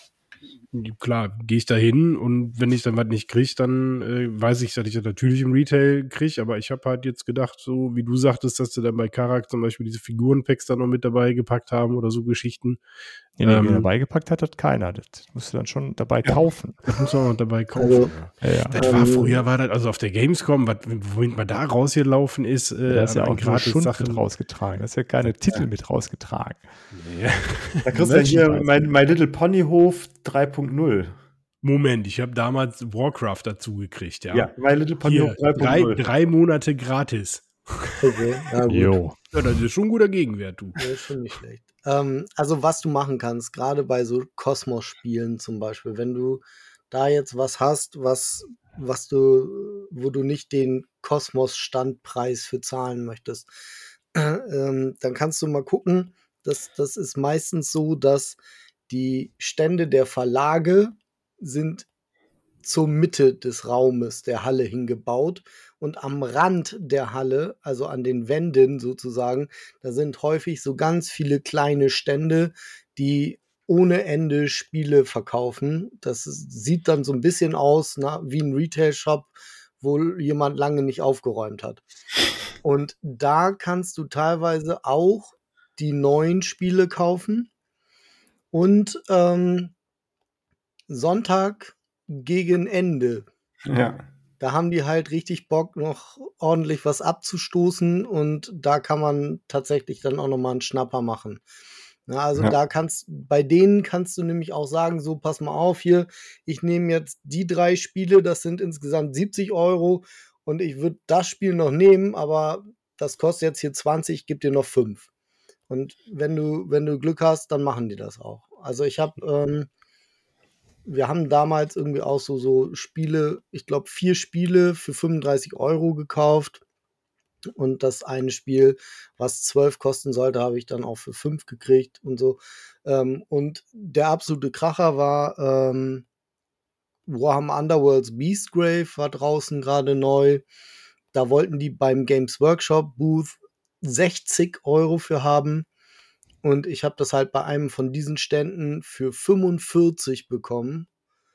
klar, gehe ich da hin und wenn ich dann was nicht kriege, dann äh, weiß ich, dass ich das natürlich im Retail kriege, aber ich habe halt jetzt gedacht, so wie du sagtest, dass sie dann bei Karak zum Beispiel diese Figurenpacks da noch mit dabei gepackt haben oder so Geschichten. Nee, nee, Ähm, dabei gepackt hat das keiner. Das musst du dann schon dabei Ja. kaufen. Das muss man auch noch dabei kaufen. Also, ja. Ja, ja. Das war Ähm, früher, war das, also auf der Gamescom, was, wohin man da rausgelaufen ist, äh, Da ist ja an auch nur gratis Schund Sachen. mit rausgetragen. Da ist ja keine Titel mit rausgetragen. Ja. Da kriegst du dann hier Merchandise. mein, mein Little Ponyhof drei Punkt null. Moment, ich habe damals Warcraft dazu gekriegt, ja. Ja, My Little Ponyhof Hier, drei, drei Punkt null. drei Monate gratis. okay, ja, gut. Jo. Ja, das ist schon ein guter Gegenwert, du. Das ist schon nicht schlecht. Ähm, also was du machen kannst, gerade bei so Kosmos-Spielen zum Beispiel, wenn du da jetzt was hast, was, was du, wo du nicht den Kosmos-Standpreis für zahlen möchtest, ähm, dann kannst du mal gucken, das, das ist meistens so, dass die Stände der Verlage sind zur Mitte des Raumes der Halle hingebaut und am Rand der Halle, also an den Wänden sozusagen, da sind häufig so ganz viele kleine Stände, die ohne Ende Spiele verkaufen. Das ist, sieht dann so ein bisschen aus na, wie ein Retail-Shop, wo jemand lange nicht aufgeräumt hat. Und da kannst du teilweise auch die neuen Spiele kaufen und ähm, Sonntag gegen Ende. Ja. Da haben die halt richtig Bock, noch ordentlich was abzustoßen und da kann man tatsächlich dann auch nochmal einen Schnapper machen. Na, also Ja. da kannst, bei denen kannst du nämlich auch sagen, so pass mal auf hier, ich nehme jetzt die drei Spiele, das sind insgesamt siebzig Euro und ich würde das Spiel noch nehmen, aber das kostet jetzt hier zwanzig, ich gebe dir noch fünf. Und wenn du, wenn du Glück hast, dann machen die das auch. Also ich habe ähm, wir haben damals irgendwie auch so, so Spiele, ich glaube vier Spiele für fünfunddreißig Euro gekauft und das eine Spiel, was zwölf kosten sollte, habe ich dann auch für fünf gekriegt und so. Ähm, und der absolute Kracher war ähm, Warhammer Underworlds Beastgrave war draußen gerade neu. Da wollten die beim Games Workshop Booth sechzig Euro für haben. Und ich habe das halt bei einem von diesen Ständen für fünfundvierzig bekommen.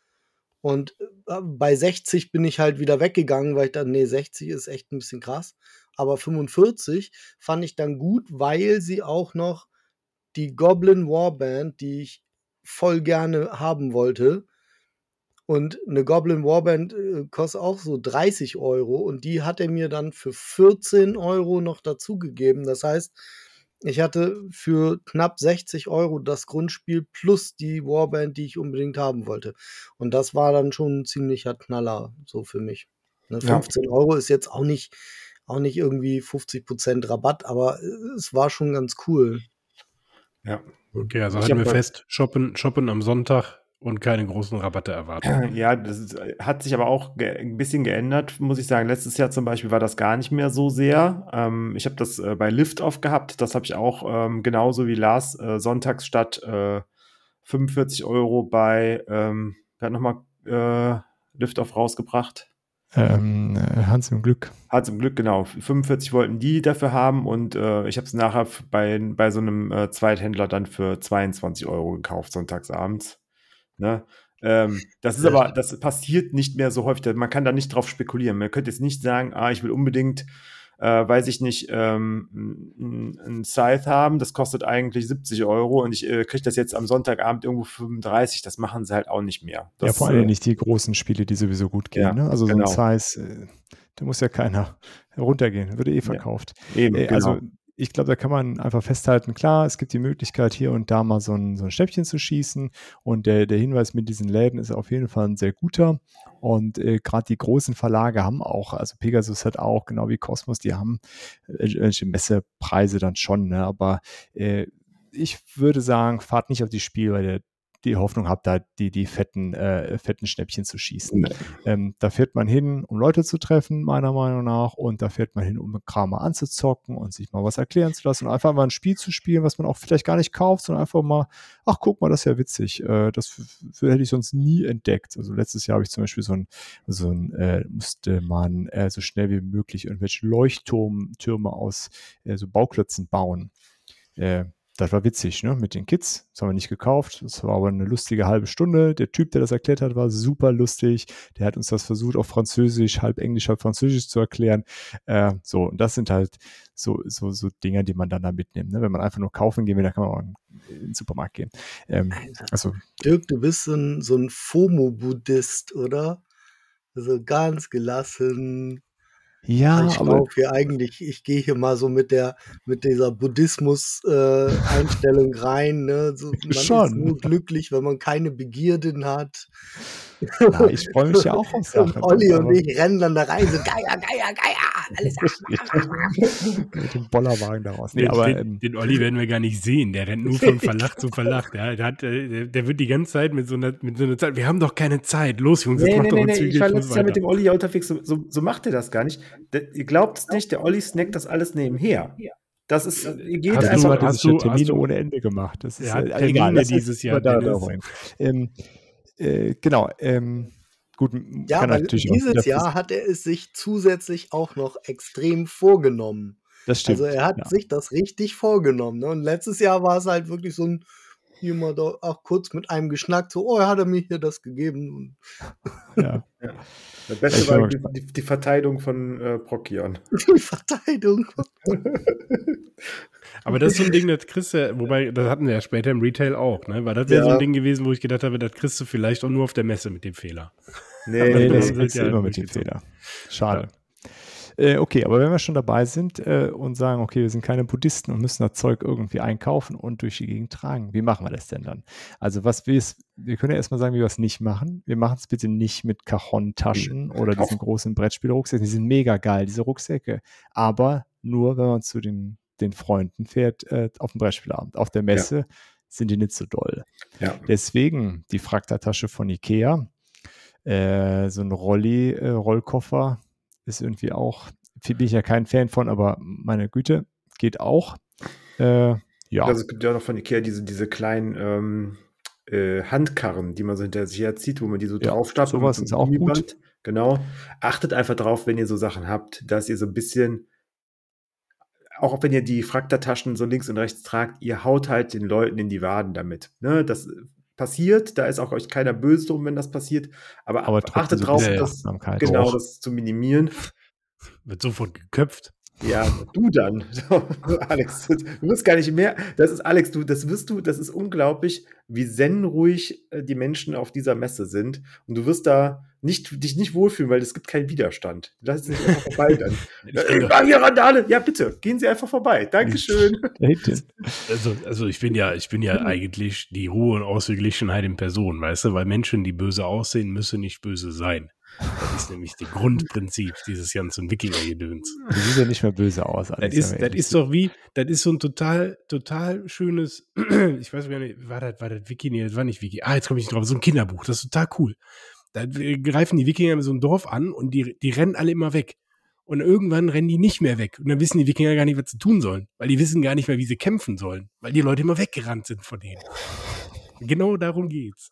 Und äh, bei sechzig bin ich halt wieder weggegangen, weil ich dachte, nee, sechzig ist echt ein bisschen krass. Aber fünfundvierzig fand ich dann gut, weil sie auch noch die Goblin Warband, die ich voll gerne haben wollte, und eine Goblin Warband äh, kostet auch so dreißig Euro und die hat er mir dann für vierzehn Euro noch dazugegeben. Das heißt, ich hatte für knapp sechzig Euro das Grundspiel plus die Warband, die ich unbedingt haben wollte. Und das war dann schon ein ziemlicher Knaller, so für mich. Ne, Ja. fünfzehn Euro ist jetzt auch nicht, auch nicht irgendwie fünfzig Prozent Rabatt, aber es war schon ganz cool. Ja. Okay, also Ich halten hab wir bei- fest, shoppen, shoppen am Sonntag und keine großen Rabatte erwarten. Ja, das ist, hat sich aber auch ge ein bisschen geändert, muss ich sagen. Letztes Jahr zum Beispiel war das gar nicht mehr so sehr. Ähm, ich habe das äh, bei Lift-Off gehabt. Das habe ich auch ähm, genauso wie Lars äh, sonntags statt äh, fünfundvierzig Euro bei, ähm, wer hat nochmal äh, Lift-Off rausgebracht? Ähm, äh, Hans im Glück. Hat zum Glück, genau. fünfundvierzig wollten die dafür haben und äh, ich habe es nachher f- bei, bei so einem äh, Zweithändler dann für zweiundzwanzig Euro gekauft, sonntags abends. Ne? Ähm, das ist Sehr aber, das passiert nicht mehr so häufig. Man kann da nicht drauf spekulieren. Man könnte jetzt nicht sagen, ah, ich will unbedingt, äh, weiß ich nicht, ähm, ein, ein Scythe haben, das kostet eigentlich siebzig Euro und ich äh, kriege das jetzt am Sonntagabend irgendwo für fünfunddreißig. Das machen sie halt auch nicht mehr. Das, ja, vor allem äh, nicht die großen Spiele, die sowieso gut gehen. Ja, Ne? Also genau. so ein Size, äh, da muss ja keiner runtergehen, wird eh verkauft. Eben, Äh, genau. Also ich glaube, da kann man einfach festhalten, klar, es gibt die Möglichkeit, hier und da mal so ein, so ein Stäbchen zu schießen und der, der Hinweis mit diesen Läden ist auf jeden Fall ein sehr guter und äh, gerade die großen Verlage haben auch, also Pegasus hat auch, genau wie Cosmos, die haben welche Messepreise dann schon, ne? Aber äh, ich würde sagen, fahrt nicht auf die Spiel, weil ihr die Hoffnung habt, da die, die fetten, äh, fetten Schnäppchen zu schießen. Nee. Ähm, da fährt man hin, um Leute zu treffen, meiner Meinung nach, und da fährt man hin, um Kram mal anzuzocken und sich mal was erklären zu lassen und einfach mal ein Spiel zu spielen, was man auch vielleicht gar nicht kauft, sondern einfach mal, ach, guck mal, das ist ja witzig. Äh, das f- f- hätte ich sonst nie entdeckt. Also letztes Jahr habe ich zum Beispiel so ein, so ein äh, musste man äh, so schnell wie möglich irgendwelche Leuchttürme aus äh, so Bauklötzen bauen. Äh, das war witzig, ne? Mit den Kids. Das haben wir nicht gekauft. Das war aber eine lustige halbe Stunde. Der Typ, der das erklärt hat, war super lustig. Der hat uns das versucht, auf Französisch, halb Englisch, halb Französisch zu erklären. Äh, so, und das sind halt so, so, so Dinger, die man dann da mitnimmt. Ne? Wenn man einfach nur kaufen gehen will, dann kann man auch in den Supermarkt gehen. Ähm, also, Dirk, du bist so ein, so ein FOMO-Buddhist, oder? Also ganz gelassen. ja, Ich aber laufe hier eigentlich, ich gehe hier mal so mit der, mit dieser Buddhismus-Einstellung rein. Ne? So, man ist schon. nur glücklich, wenn man keine Begierden hat. Na, ich freue mich ja auch auf Sachen. Und Olli aber- und ich rennen dann da rein, so Geier, Geier, Geier, alles mit dem Bollerwagen daraus. Nee, den, aber den, ähm, den Olli werden wir gar nicht sehen. Der rennt nur von Verlacht zu Verlacht. Der, der, hat, äh, der, der wird die ganze Zeit mit so, einer, mit so einer Zeit. Wir haben doch keine Zeit. Los, Jungs, jetzt Nee, macht nee, doch nee, uns nee. zügig. Ich war muss letztes Jahr mit weiter. dem Olli ja unterwegs. So, so, so macht er das gar nicht. Der, ihr glaubt es nicht, der Olli snackt das alles nebenher. Das ist, ihr geht Hast du- einfach. Hast, hast du, du- Termine hast du- ohne Ende gemacht. Das ist Er hat äh, Termine egal. Lass dieses uns Jahr, da, Dennis. da rein. ähm, äh, genau. Ähm, gut, m- Ja, kann aber natürlich auch dieses wieder- Jahr hat er es sich zusätzlich auch noch extrem vorgenommen. Das stimmt. Also er hat ja. sich das richtig vorgenommen. Ne? Und letztes Jahr war es halt wirklich so ein, jemand da auch kurz mit einem geschnackt, so, oh, er hat er mir hier das gegeben. Und Ja. Das Beste Ich bin war mal die, gespannt. die, die Verteidigung von äh, Prokion. die Verteidigung. Aber das ist so ein Ding, das kriegst du, wobei, das hatten wir ja später im Retail auch, ne? Weil das wäre Ja. so ein Ding gewesen, wo ich gedacht habe, das kriegst du vielleicht auch nur auf der Messe mit dem Fehler. Nee, Nee, nee, das nee. kriegst du Ja, immer mit dem durchgezogen. Fehler. Schade. Äh, okay, aber wenn wir schon dabei sind äh, und sagen, okay, wir sind keine Buddhisten und müssen das Zeug irgendwie einkaufen und durch die Gegend tragen, wie machen wir das denn dann? Also was wir es, wir können ja erstmal sagen, wie wir es nicht machen. Wir machen es bitte nicht mit Cajon-Taschen oder diesen großen Brettspielrucksäcken. Die sind mega geil, diese Rucksäcke. Aber nur, wenn man zu den, den Freunden fährt äh, auf dem Brettspielabend. Auf der Messe sind die nicht so doll. Ja. Deswegen die Frakta-Tasche von Ikea, äh, so ein Rolli, äh, Rollkoffer, ist irgendwie auch, bin ich ja kein Fan von, aber meine Güte, geht auch. Äh, ja, Also es gibt ja auch noch von Ikea diese, diese kleinen ähm, äh, Handkarren, die man so hinter sich herzieht, wo man die so Ja, draufstapelt. sowas mit ist so einem auch gut. Gummiband. Genau. Achtet einfach drauf, wenn ihr so Sachen habt, dass ihr so ein bisschen, auch wenn ihr die Frakta-Taschen so links und rechts tragt, ihr haut halt den Leuten in die Waden damit. Ne? Das passiert, da ist auch euch keiner böse drum, wenn das passiert, aber, aber trotzdem achtet so ein drauf, bisschen das, Achtsamkeit. genau, Doch. das zu minimieren. Wird sofort geköpft. Ja, du dann. Alex, du wirst gar nicht mehr. Das ist Alex, du, das wirst du, das ist unglaublich, wie zen-ruhig äh, die Menschen auf dieser Messe sind. Und du wirst da nicht, dich nicht wohlfühlen, weil es gibt keinen Widerstand. Lass es nicht einfach vorbei dann. Ich äh, bin doch- ah, hier Randale. Ja, bitte, gehen Sie einfach vorbei. Dankeschön. Da hinten. Also, also ich bin ja, ich bin ja eigentlich die Ruhe und Ausgeglichenheit in Person, weißt du, weil Menschen, die böse aussehen, müssen nicht böse sein. Das ist nämlich das Grundprinzip dieses ganzen Wikinger-Gedöns. Die sieht ja nicht mehr böse aus. Das Alex, ist, wenn wir das ist doch wie, das ist so ein total, total schönes, ich weiß gar nicht, war das, war das Wiki? Nee, das war nicht Wiki. Ah, jetzt komme ich nicht drauf. So ein Kinderbuch, das ist total cool. Da greifen die Wikinger so ein Dorf an und die, die rennen alle immer weg. Und irgendwann rennen die nicht mehr weg. Und dann wissen die Wikinger gar nicht, was sie tun sollen. Weil die wissen gar nicht mehr, wie sie kämpfen sollen. Weil die Leute immer weggerannt sind von denen. Genau darum geht's.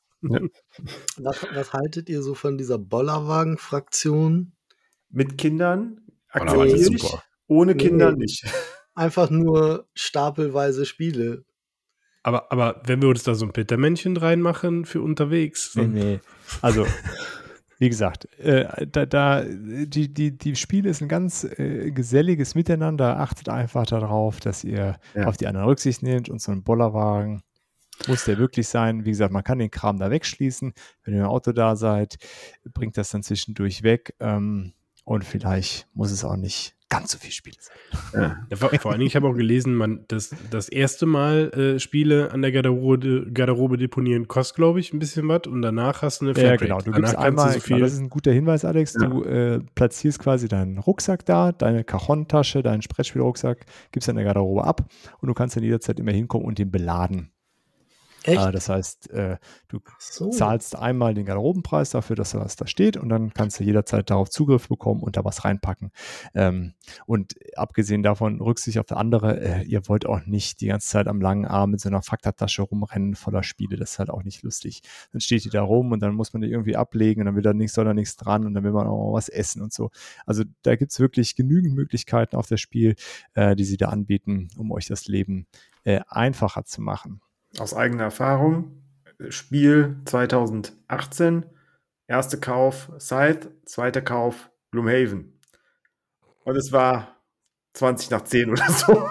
Was, was haltet ihr so von dieser Bollerwagen-Fraktion? Mit Kindern Bollerwagen akzeptiere ist ich, super. ohne Nee. Kinder nicht. Einfach nur stapelweise Spiele. Aber, aber wenn wir uns da so ein Pittermännchen reinmachen für unterwegs. Nee, nee. Also, wie gesagt, äh, da, da, die, die, die Spiele ist ein ganz äh, geselliges Miteinander. Achtet einfach darauf, dass ihr Ja. auf die anderen Rücksicht nehmt und so ein Bollerwagen muss der wirklich sein. Wie gesagt, man kann den Kram da wegschließen. Wenn ihr im Auto da seid, bringt das dann zwischendurch weg. Ähm, und vielleicht muss es auch nicht ganz so viel Spiele sein. Ja, vor, vor allen Dingen, ich habe auch gelesen, man, das, das erste Mal äh, Spiele an der Garderobe, Garderobe deponieren kostet, glaube ich, ein bisschen was und danach hast du eine Ja, Flatrate. genau. Du Danach gibst kannst einmal, du so genau, viel. das ist ein guter Hinweis, Alex. Ja. Du äh, platzierst quasi deinen Rucksack da, deine Cajon-Tasche, deinen Brettspielrucksack, gibst an der Garderobe ab und du kannst dann jederzeit immer hinkommen und den beladen. Echt? Äh, das heißt, äh, du So. zahlst einmal den Garderobenpreis dafür, dass da was da steht und dann kannst du jederzeit darauf Zugriff bekommen und da was reinpacken. Ähm, und abgesehen davon, Rücksicht auf andere, äh, ihr wollt auch nicht die ganze Zeit am langen Arm mit so einer Faktatasche rumrennen voller Spiele. Das ist halt auch nicht lustig. Dann steht die da rum und dann muss man die irgendwie ablegen und dann will da nichts, soll da nichts dran und dann will man auch mal was essen und so. Also da gibt es wirklich genügend Möglichkeiten auf das Spiel, äh, die sie da anbieten, um euch das Leben äh, einfacher zu machen. Aus eigener Erfahrung, Spiel zwanzig achtzehn, erster Kauf Scythe, zweiter Kauf Gloomhaven. Und es war zwanzig nach zehn oder so.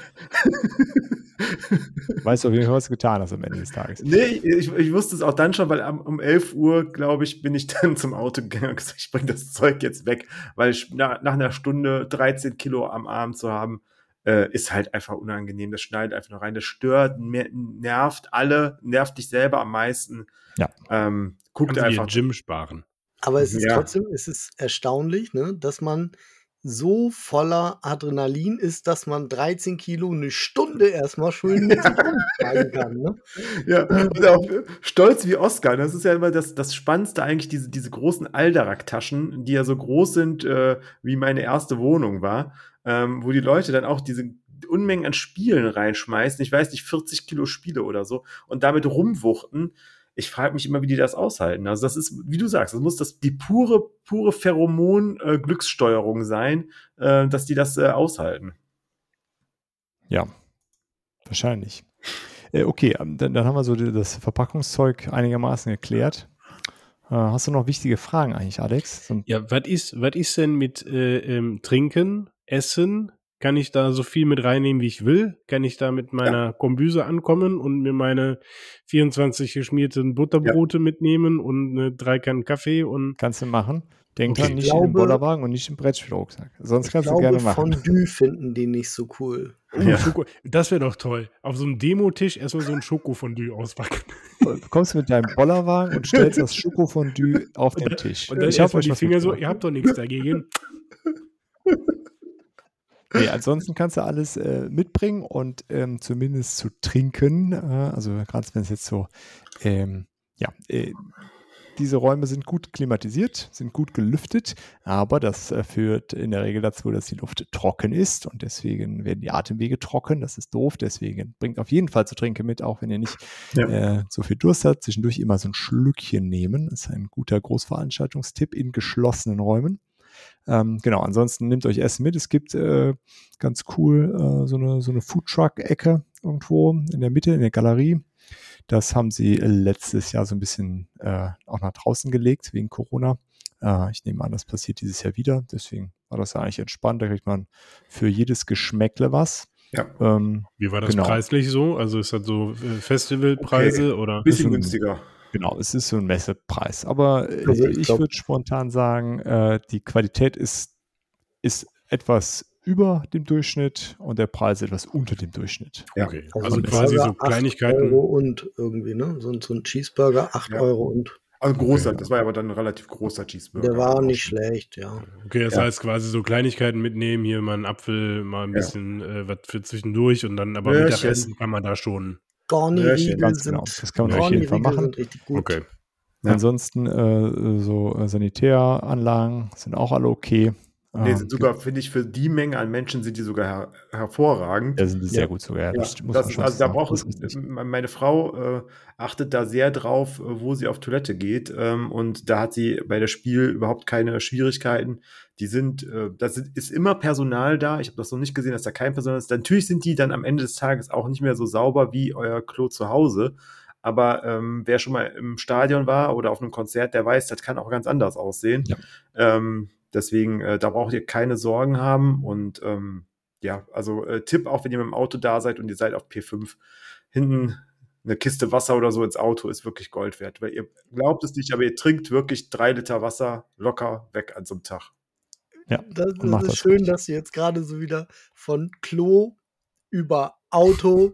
Weißt du, auf jeden Fall, was du getan hast am Ende des Tages. Nee, ich, ich wusste es auch dann schon, weil am, um elf Uhr, glaube ich, bin ich dann zum Auto gegangen und gesagt, ich bringe das Zeug jetzt weg, weil ich, nach, nach einer Stunde dreizehn Kilo am Arm zu haben, äh, ist halt einfach unangenehm. Das schneidet einfach noch rein, das stört, mer- nervt alle, nervt dich selber am meisten. Ja. Ähm, guckt Kannst du dir einfach. Gym sparen. Aber es ist Ja. trotzdem, es ist erstaunlich, ne, dass man so voller Adrenalin ist, dass man dreizehn Kilo eine Stunde erstmal schön mit sich rumtragen kann. Ne? Ja, und auch stolz wie Oscar. Das ist ja immer das, das Spannendste eigentlich, diese, diese großen Aldarak-Taschen, die ja so groß sind, äh, wie meine erste Wohnung war, ähm, wo die Leute dann auch diese Unmengen an Spielen reinschmeißen, ich weiß nicht, vierzig Kilo Spiele oder so, und damit rumwuchten. Ich frage mich immer, wie die das aushalten. Also das ist, wie du sagst, das muss das die pure, pure Pheromon-Glückssteuerung sein, äh, dass die das äh, aushalten. Ja, wahrscheinlich. Äh, okay, dann, dann haben wir so das Verpackungszeug einigermaßen geklärt. Äh, hast du noch wichtige Fragen eigentlich, Alex? So, Ja, was ist, was ist denn mit äh, ähm, Trinken, Essen? Kann ich da so viel mit reinnehmen, wie ich will? Kann ich da mit meiner ja. Kombüse ankommen und mir meine vierundzwanzig geschmierten Butterbrote ja. mitnehmen und äh, drei Kannen Kaffee? Und kannst du machen. Denk okay. dran, nicht glaube, im Bollerwagen und nicht im Brettspielrucksack. Sonst kannst glaube, du gerne machen. Fondue finden die nicht so cool. Oh, ja. Schoko, das wäre doch toll. Auf so einem Demotisch erstmal so ein Schokofondue auspacken. Du kommst mit deinem Bollerwagen und stellst das Schokofondue auf den Tisch. Und dann ich habe euch die Finger so, ihr habt doch nichts dagegen. Nee, ansonsten kannst du alles äh, mitbringen und ähm, zumindest zu trinken, äh, also gerade wenn es jetzt so, ähm, ja, äh, diese Räume sind gut klimatisiert, sind gut gelüftet, aber das äh, führt in der Regel dazu, dass die Luft trocken ist und deswegen werden die Atemwege trocken. Das ist doof, deswegen bringt auf jeden Fall zu trinken mit, auch wenn ihr nicht ja. äh, so viel Durst habt. Zwischendurch immer so ein Schlückchen nehmen. Das ist ein guter Großveranstaltungstipp in geschlossenen Räumen. Ähm, genau, ansonsten nehmt euch Essen mit. Es gibt äh, ganz cool äh, so eine, so eine Foodtruck-Ecke irgendwo in der Mitte, in der Galerie. Das haben sie letztes Jahr so ein bisschen äh, auch nach draußen gelegt, wegen Corona. Äh, ich nehme an, das passiert dieses Jahr wieder. Deswegen war das ja eigentlich entspannt. Da kriegt man für jedes Geschmäckle was. Ja. Ähm, Wie war das genau. preislich so? Also ist das so Festivalpreise okay. oder? Bisschen günstiger. Genau, es ist so ein Messepreis. Aber also ich, ich würde spontan sagen, äh, die Qualität ist, ist etwas über dem Durchschnitt und der Preis etwas unter dem Durchschnitt. Ja. Okay, also, also quasi so Kleinigkeiten. acht Euro und irgendwie, ne? So, so ein Cheeseburger, acht ja. Euro und. Also großer, okay. Das war aber dann ein relativ großer Cheeseburger. Der war nicht schlecht, ja. Okay, das ja. heißt quasi so Kleinigkeiten mitnehmen, hier mal einen Apfel, mal ein bisschen ja. äh, was für zwischendurch und dann aber Röhrchen. Mittagessen kann man da schon. Garni-Riegel sind, genau. Das kann man auf jeden Fall machen. Sind richtig gut. Okay. Ja. Ansonsten äh, so Sanitäranlagen sind auch alle okay. Nee, sind sogar, finde ich, für die Menge an Menschen sind die sogar her hervorragend. Ja, sind die sehr ja. gut sogar. Ja, das, muss das ist, also da braucht meine Frau äh, achtet da sehr drauf, wo sie auf Toilette geht. Ähm, und da hat sie bei der Spiel überhaupt keine Schwierigkeiten. Die sind, äh, da ist immer Personal da. Ich habe das noch nicht gesehen, dass da kein Personal ist. Natürlich sind die dann am Ende des Tages auch nicht mehr so sauber wie euer Klo zu Hause. Aber ähm, wer schon mal im Stadion war oder auf einem Konzert, der weiß, das kann auch ganz anders aussehen. Ja. Ähm, deswegen, äh, da braucht ihr keine Sorgen haben. Und ähm, ja, also äh, Tipp, auch wenn ihr mit dem Auto da seid und ihr seid auf P fünf, hinten eine Kiste Wasser oder so ins Auto ist wirklich Gold wert. Weil ihr glaubt es nicht, aber ihr trinkt wirklich drei Liter Wasser locker weg an so einem Tag. Ja, das, das ist das schön, richtig. Dass du jetzt gerade so wieder von Klo über Auto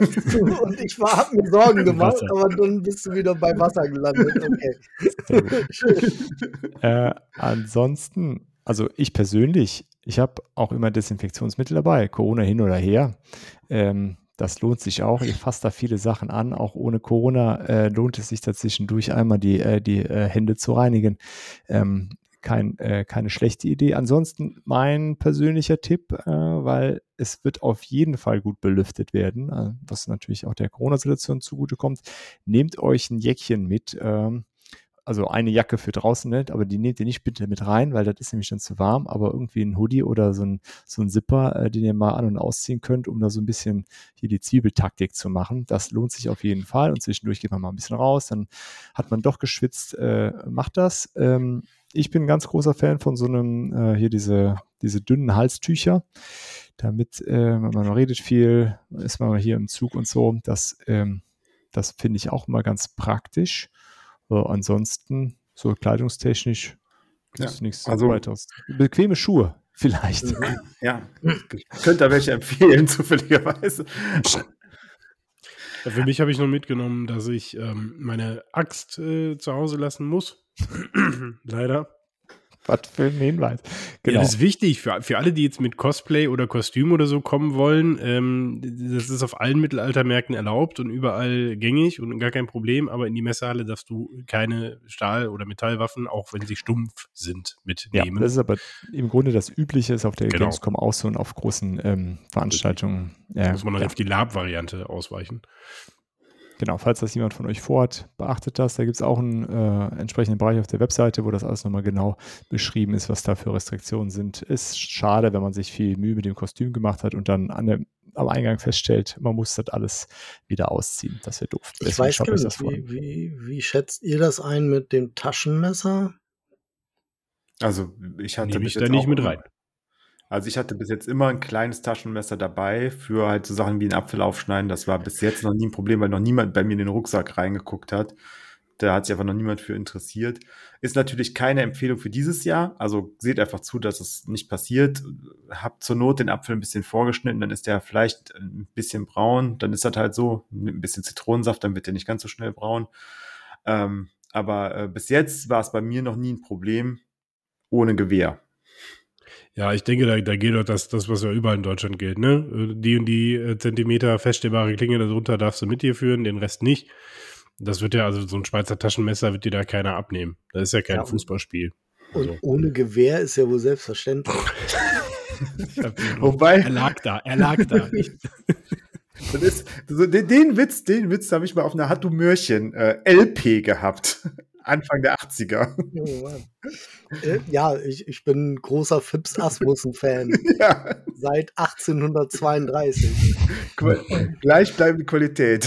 und ich habe mir Sorgen gemacht, Wasser. Aber dann bist du wieder bei Wasser gelandet. Okay. Schön. Äh, ansonsten, also ich persönlich, ich habe auch immer Desinfektionsmittel dabei, Corona hin oder her. Ähm, das lohnt sich auch. Ihr fasst da viele Sachen an. Auch ohne Corona äh, lohnt es sich dazwischendurch einmal die, äh, die äh, Hände zu reinigen. Ähm, Kein, äh, keine schlechte Idee. Ansonsten mein persönlicher Tipp, äh, weil es wird auf jeden Fall gut belüftet werden, äh, was natürlich auch der Corona-Situation zugutekommt. Nehmt euch ein Jäckchen mit, ähm, also eine Jacke für draußen nicht, aber die nehmt ihr nicht bitte mit rein, weil das ist nämlich dann zu warm, aber irgendwie ein Hoodie oder so ein, so ein Zipper, äh, den ihr mal an- und ausziehen könnt, um da so ein bisschen hier die Zwiebeltaktik zu machen. Das lohnt sich auf jeden Fall und zwischendurch geht man mal ein bisschen raus, dann hat man doch geschwitzt, äh, macht das. Ähm, Ich bin ein ganz großer Fan von so einem, äh, hier diese, diese dünnen Halstücher, damit, äh, man redet viel, ist man hier im Zug und so, das, ähm, das finde ich auch immer ganz praktisch. Äh, ansonsten, so kleidungstechnisch, gibt es ja, nichts also, weiteres. Bequeme Schuhe, vielleicht. Ja, ich könnte da welche empfehlen, zufälligerweise. Ja, für mich habe ich noch mitgenommen, dass ich ähm, meine Axt äh, zu Hause lassen muss. Leider. Was für ein Hinweis. Genau. Ja, das ist wichtig für, für alle, die jetzt mit Cosplay oder Kostüm oder so kommen wollen. Ähm, das ist auf allen Mittelaltermärkten erlaubt und überall gängig und gar kein Problem. Aber in die Messehalle darfst du keine Stahl- oder Metallwaffen, auch wenn sie stumpf sind, mitnehmen. Ja, das ist aber im Grunde das Übliche, ist auf der Genau. Gamescom auch so und auf großen ähm, Veranstaltungen. Da Äh, muss man dann ja. auf die Lab-Variante ausweichen. Genau, falls das jemand von euch vorhat, beachtet das. Da gibt es auch einen äh, entsprechenden Bereich auf der Webseite, wo das alles nochmal genau beschrieben ist, was da für Restriktionen sind. Ist schade, wenn man sich viel Mühe mit dem Kostüm gemacht hat und dann an der, am Eingang feststellt, man muss das alles wieder ausziehen. Das wäre doof. Ich weiß gar nicht, wie, wie, wie schätzt ihr das ein mit dem Taschenmesser? Also ich hatte Nehme bis ich da jetzt nicht auch mit immer- rein. Also ich hatte bis jetzt immer ein kleines Taschenmesser dabei für halt so Sachen wie einen Apfel aufschneiden. Das war bis jetzt noch nie ein Problem, weil noch niemand bei mir in den Rucksack reingeguckt hat. Da hat sich einfach noch niemand für interessiert. Ist natürlich keine Empfehlung für dieses Jahr. Also seht einfach zu, dass es nicht passiert. Habt zur Not den Apfel ein bisschen vorgeschnitten, dann ist der vielleicht ein bisschen braun. Dann ist das halt so, mit ein bisschen Zitronensaft, dann wird der nicht ganz so schnell braun. Ähm, aber äh, bis jetzt war es bei mir noch nie ein Problem ohne Gewehr. Ja, ich denke, da, da geht doch das, das, was ja überall in Deutschland gilt, ne? Die und die äh, Zentimeter feststellbare Klinge darunter darfst du mit dir führen, den Rest nicht. Das wird ja, also so ein Schweizer Taschenmesser wird dir da keiner abnehmen. Das ist ja kein Ja, Fußballspiel. Und Also. ohne Gewehr ist ja wohl selbstverständlich. Wobei, Er lag da, er lag da. das ist, so, den, den Witz, den Witz habe ich mal auf einer Hattu Mörchen äh, L P gehabt. Anfang der achtziger. Oh Mann. Äh, ja, ich, ich bin großer Fips Asmussen-Fan. Ja, Seit achtzehnhundertzweiunddreißig. gleichbleibende Qualität.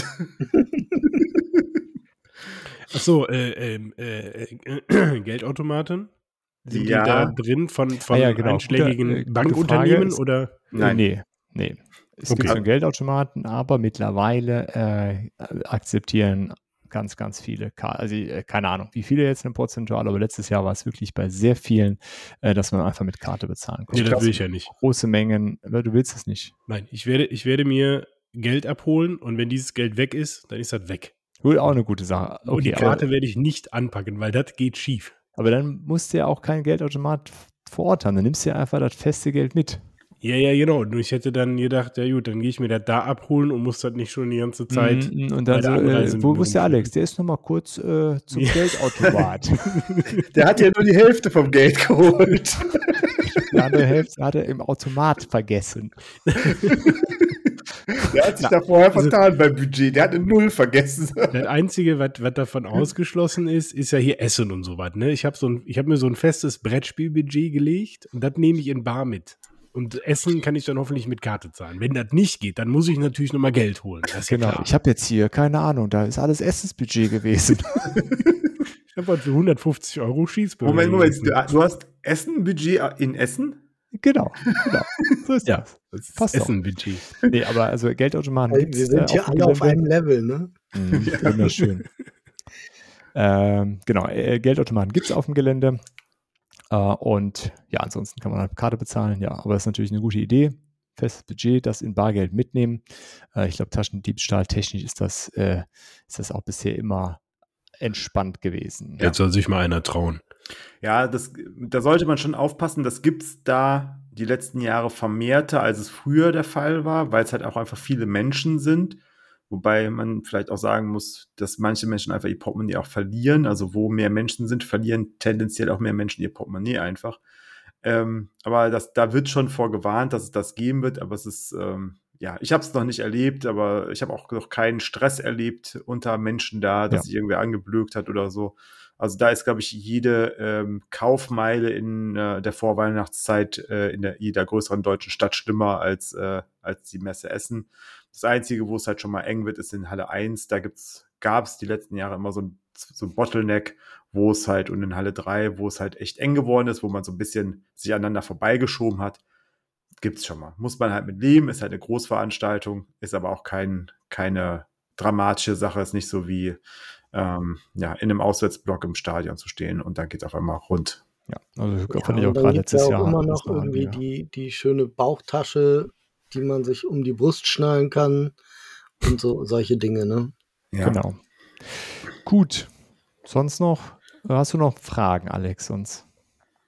Achso, äh, ähm, äh, äh, Geldautomaten? Sind Ja. die da drin von, von Ah ja, genau. einschlägigen Gute, äh, gute Bankunternehmen Frage. oder? Nein. Nee, nee. Es Okay. gibt so einen Geldautomaten, aber mittlerweile äh, akzeptieren ganz, ganz viele, Ka- also äh, keine Ahnung, wie viele jetzt eine prozentual, aber letztes Jahr war es wirklich bei sehr vielen, äh, dass man einfach mit Karte bezahlen Nee, konnte. das will ich ja nicht. Große Mengen, aber du willst es nicht. Nein, ich werde, ich werde mir Geld abholen und wenn dieses Geld weg ist, dann ist das weg. Gut, auch eine gute Sache. und die Okay, Karte aber, werde ich nicht anpacken, weil das geht schief. aber dann musst du ja auch kein Geldautomat vor Ort haben. Dann nimmst du ja einfach das feste Geld mit. Ja, ja, genau. Nur ich hätte dann gedacht, ja gut, dann gehe ich mir das da abholen und muss das nicht schon die ganze Zeit. Mm, Und bei dann der so, Anreise äh, wo mit mir ist der rumschleppen. Alex? Der ist nochmal kurz äh, zum Ja. Geldautomat. Der hat ja nur die Hälfte vom Geld geholt. Die andere Hälfte hat er im Automat vergessen. Der hat sich da vorher Also- vertan beim Budget. Der hat eine Null vergessen. Das Einzige, was, was davon ausgeschlossen ist, ist ja hier Essen und so was. Ne? Ich habe so ein, ich hab mir so ein festes Brettspielbudget gelegt und das nehme ich in bar mit. Und Essen kann ich dann hoffentlich mit Karte zahlen. Wenn das nicht geht, dann muss ich natürlich nochmal Geld holen. Das ist ja Genau, klar. ich habe jetzt hier, keine Ahnung, da ist alles Essensbudget gewesen. Ich habe halt für hundertfünfzig Euro Schießburger. Moment, Moment. gegessen. Du, du hast Essen-Budget in Essen? genau, genau. So ist Ja, das. das ist Passt doch. Essen-Budget. Nee, aber also Geldautomaten Weil gibt's, wir sind äh, hier auf dem alle auf Gelände. einem Level, ne? Mhm, wunderschön. ähm, genau, äh, Geldautomaten gibt es auf dem Gelände. Äh, und ja, ansonsten kann man halt Karte bezahlen. Ja, aber das ist natürlich eine gute Idee. Festes Budget, das in Bargeld mitnehmen. Äh, ich glaube, Taschendiebstahl technisch ist das, äh, ist das auch bisher immer entspannt gewesen. Jetzt soll sich mal einer trauen. Ja, das, da sollte man schon aufpassen. Das gibt's da die letzten Jahre vermehrter, als es früher der Fall war, weil es halt auch einfach viele Menschen sind. Wobei man vielleicht auch sagen muss, dass manche Menschen einfach ihr Portemonnaie auch verlieren. Also wo mehr Menschen sind, verlieren tendenziell auch mehr Menschen ihr Portemonnaie einfach. Ähm, aber das, da wird schon vorgewarnt, dass es das geben wird. Aber es ist, ähm, ja, ich habe es noch nicht erlebt, aber ich habe auch noch keinen Stress erlebt unter Menschen da, dass Ja. sich irgendwer angeblökt hat oder so. Also da ist, glaube ich, jede ähm, Kaufmeile in äh, der Vorweihnachtszeit äh, in der, jeder größeren deutschen Stadt schlimmer als, äh, als die Messe Essen. Das Einzige, wo es halt schon mal eng wird, ist in Halle eins. Da gibt's, gab es die letzten Jahre immer so ein, so ein Bottleneck, wo es halt, und in Halle drei, wo es halt echt eng geworden ist, wo man so ein bisschen sich aneinander vorbeigeschoben hat. Gibt's schon mal. Muss man halt mit leben, ist halt eine Großveranstaltung, ist aber auch kein, keine dramatische Sache, ist nicht so wie ähm, ja, in einem Auswärtsblock im Stadion zu stehen und dann geht es auf einmal rund. Ja, also Ja, fand ich auch und dann gerade gibt's letztes ja auch Jahr. immer das noch war irgendwie ja. die, die schöne Bauchtasche, die man sich um die Brust schnallen kann und so solche Dinge, ne? Ja. Genau. Gut. Sonst noch? Hast du noch Fragen, Alex? Sonst?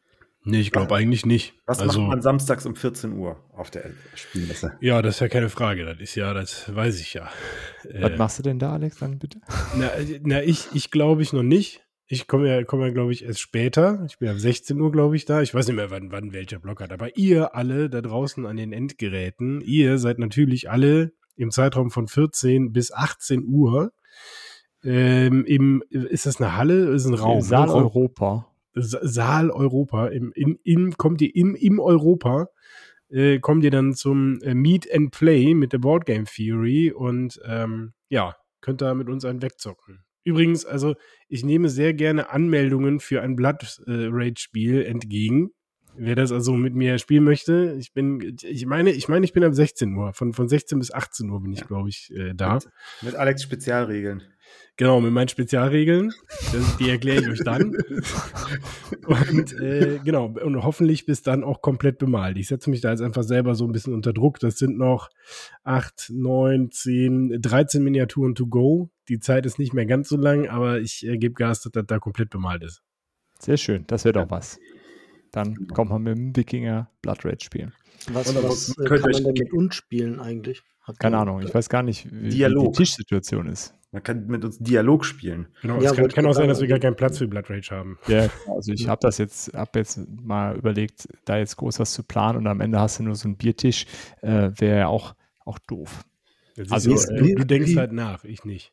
Nee, ich glaube eigentlich nicht. Was also, macht man samstags um vierzehn Uhr auf der Spielmesse? Ja, das ist ja keine Frage. Das ist ja, das weiß ich ja. Was Äh, machst du denn da, Alex, dann bitte? na, na, ich, ich glaube ich noch nicht. Ich komme ja, komme ja, glaube ich, erst später. Ich bin ja um sechzehn Uhr, glaube ich, da. Ich weiß nicht mehr, wann, wann welcher Block hat. Aber ihr alle da draußen an den Endgeräten, ihr seid natürlich alle im Zeitraum von vierzehn bis achtzehn Uhr. Ähm, im, ist das eine Halle? Ist ein Raum? Im Saal ne? Europa. Sa- Saal Europa. Im, im, im, kommt ihr im, im Europa, äh, kommt ihr dann zum äh, Meet and Play mit der Board Game Theory und ähm, ja, könnt da mit uns einen wegzocken. Übrigens, also ich nehme sehr gerne Anmeldungen für ein Blood äh, Rage Spiel entgegen. Wer das also mit mir spielen möchte, ich bin, ich meine, ich meine, ich bin ab sechzehn Uhr. Von, von sechzehn bis achtzehn Uhr bin ich, Ja. glaube ich, äh, da. Mit, mit Alex Spezialregeln. Genau, mit meinen Spezialregeln. Das, die erkläre ich euch dann. Und äh, genau, und hoffentlich bis dann auch komplett bemalt. Ich setze mich da jetzt einfach selber so ein bisschen unter Druck. Das sind noch acht, neun, zehn, dreizehn Miniaturen to go. Die Zeit ist nicht mehr ganz so lang, aber ich äh, gebe Gas, dass das da komplett bemalt ist. Sehr schön, das wäre doch was. Dann kommt man mit dem Wikinger Blood Rage spielen. Was, Und was äh, könnt kann euch- man denn mit uns spielen eigentlich? Habt Keine ihr- Ahnung, ich weiß gar nicht, wie, wie die Dialog. Tischsituation ist. Man kann mit uns Dialog spielen. Genau, Ja, es kann, wollte kann ich auch sein, sagen, dass wir gar also- keinen Platz für Blood Rage haben. Ja, also ich habe das jetzt, habe jetzt mal überlegt, da jetzt groß was zu planen und am Ende hast du nur so einen Biertisch, äh, wäre ja auch, auch doof. Jetzt Also, also, äh, du, du denkst wie- halt nach, ich nicht.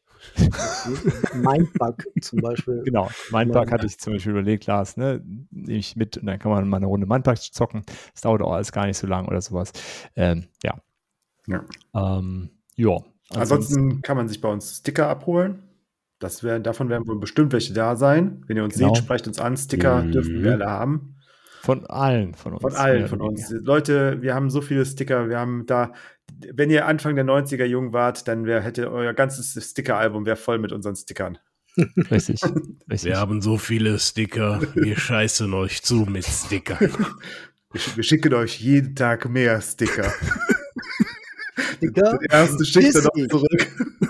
Mindbug zum Beispiel. Genau, Mindbug hatte ich zum Beispiel überlegt, Lars, ne, nehme ich mit und dann kann man mal eine Runde Mindbug zocken. Das dauert auch alles gar nicht so lang oder sowas. Ähm, ja. Ja. Ähm, ja. Ansonsten kann man sich bei uns Sticker abholen. Das wär, davon werden wohl bestimmt welche da sein. Wenn ihr uns Genau. seht, sprecht uns an. Sticker Mhm. dürfen wir alle haben. Von allen von uns. Von allen mehr von oder uns. weniger. Leute, wir haben so viele Sticker. Wir haben da, wenn ihr Anfang der neunziger jung wart, dann wär, hätte euer ganzes Sticker-Album wär voll mit unseren Stickern. Richtig. Richtig. Wir haben so viele Sticker, wir scheißen euch zu mit Stickern. Wir, sch- wir schicken euch jeden Tag mehr Sticker. Digga, Der erste schickt ist er noch ich. zurück.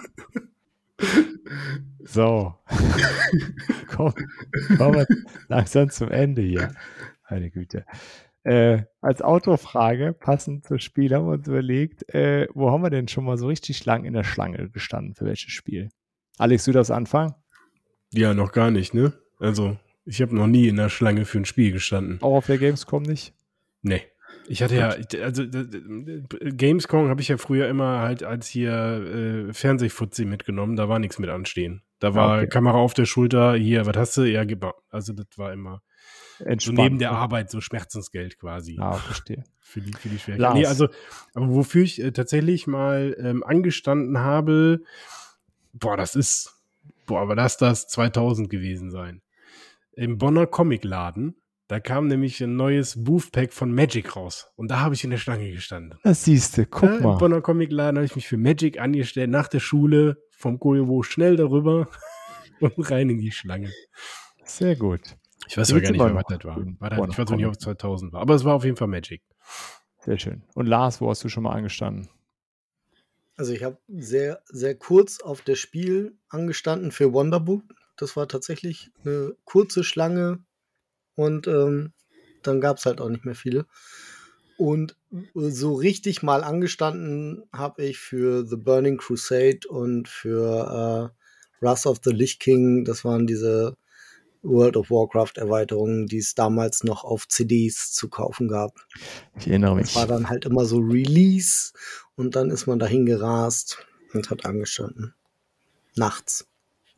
So. Komm, kommen wir langsam zum Ende hier. Meine Güte. Äh, als Autofrage, passend zum Spiel, haben wir uns überlegt, äh, wo haben wir denn schon mal so richtig lang in der Schlange gestanden? Für welches Spiel? Alex, du darfst anfangen? Ja, noch gar nicht, ne? Also, ich habe noch nie in der Schlange für ein Spiel gestanden. Auch auf der Gamescom nicht? Nee. Ich hatte ja, also d- d- Gamescom habe ich ja früher immer halt als hier äh, Fernsehfutzi mitgenommen, da war nichts mit anstehen. Da war okay. Kamera auf der Schulter, hier, was hast du? Ja, gib mal. Also das war immer so Entspannt. neben der Arbeit, so Schmerzensgeld quasi. Ah, verstehe. Für die, für die Schwierigkeiten. Lars. Nee, also, aber wofür ich äh, tatsächlich mal ähm, angestanden habe, boah, das ist, boah, aber lass das zweitausend gewesen sein. Im Bonner Comicladen, da kam nämlich ein neues Booth-Pack von Magic raus. Und da habe ich in der Schlange gestanden. Das siehst du, guck Ja, Im mal. Bonner Comicladen habe ich mich für Magic angestellt, nach der Schule, vom Kojowo schnell darüber und rein in die Schlange. Sehr gut. Ich weiß Jetzt aber gar nicht sind mehr, wir was noch das war. im war das, Bonner ich weiß auch nicht, ob es zweitausend war. Aber es war auf jeden Fall Magic. Sehr schön. Und Lars, wo hast du schon mal angestanden? Also ich habe sehr, sehr kurz auf das Spiel angestanden für Wonderbook. Das war tatsächlich eine kurze Schlange und ähm, dann gab es halt auch nicht mehr viele. Und so richtig mal angestanden habe ich für The Burning Crusade und für äh, Wrath of the Lich King. Das waren diese World of Warcraft Erweiterungen, die es damals noch auf C Ds zu kaufen gab. Ich erinnere Das mich. war dann halt immer so Release und dann ist man dahin gerast und hat angestanden. Nachts.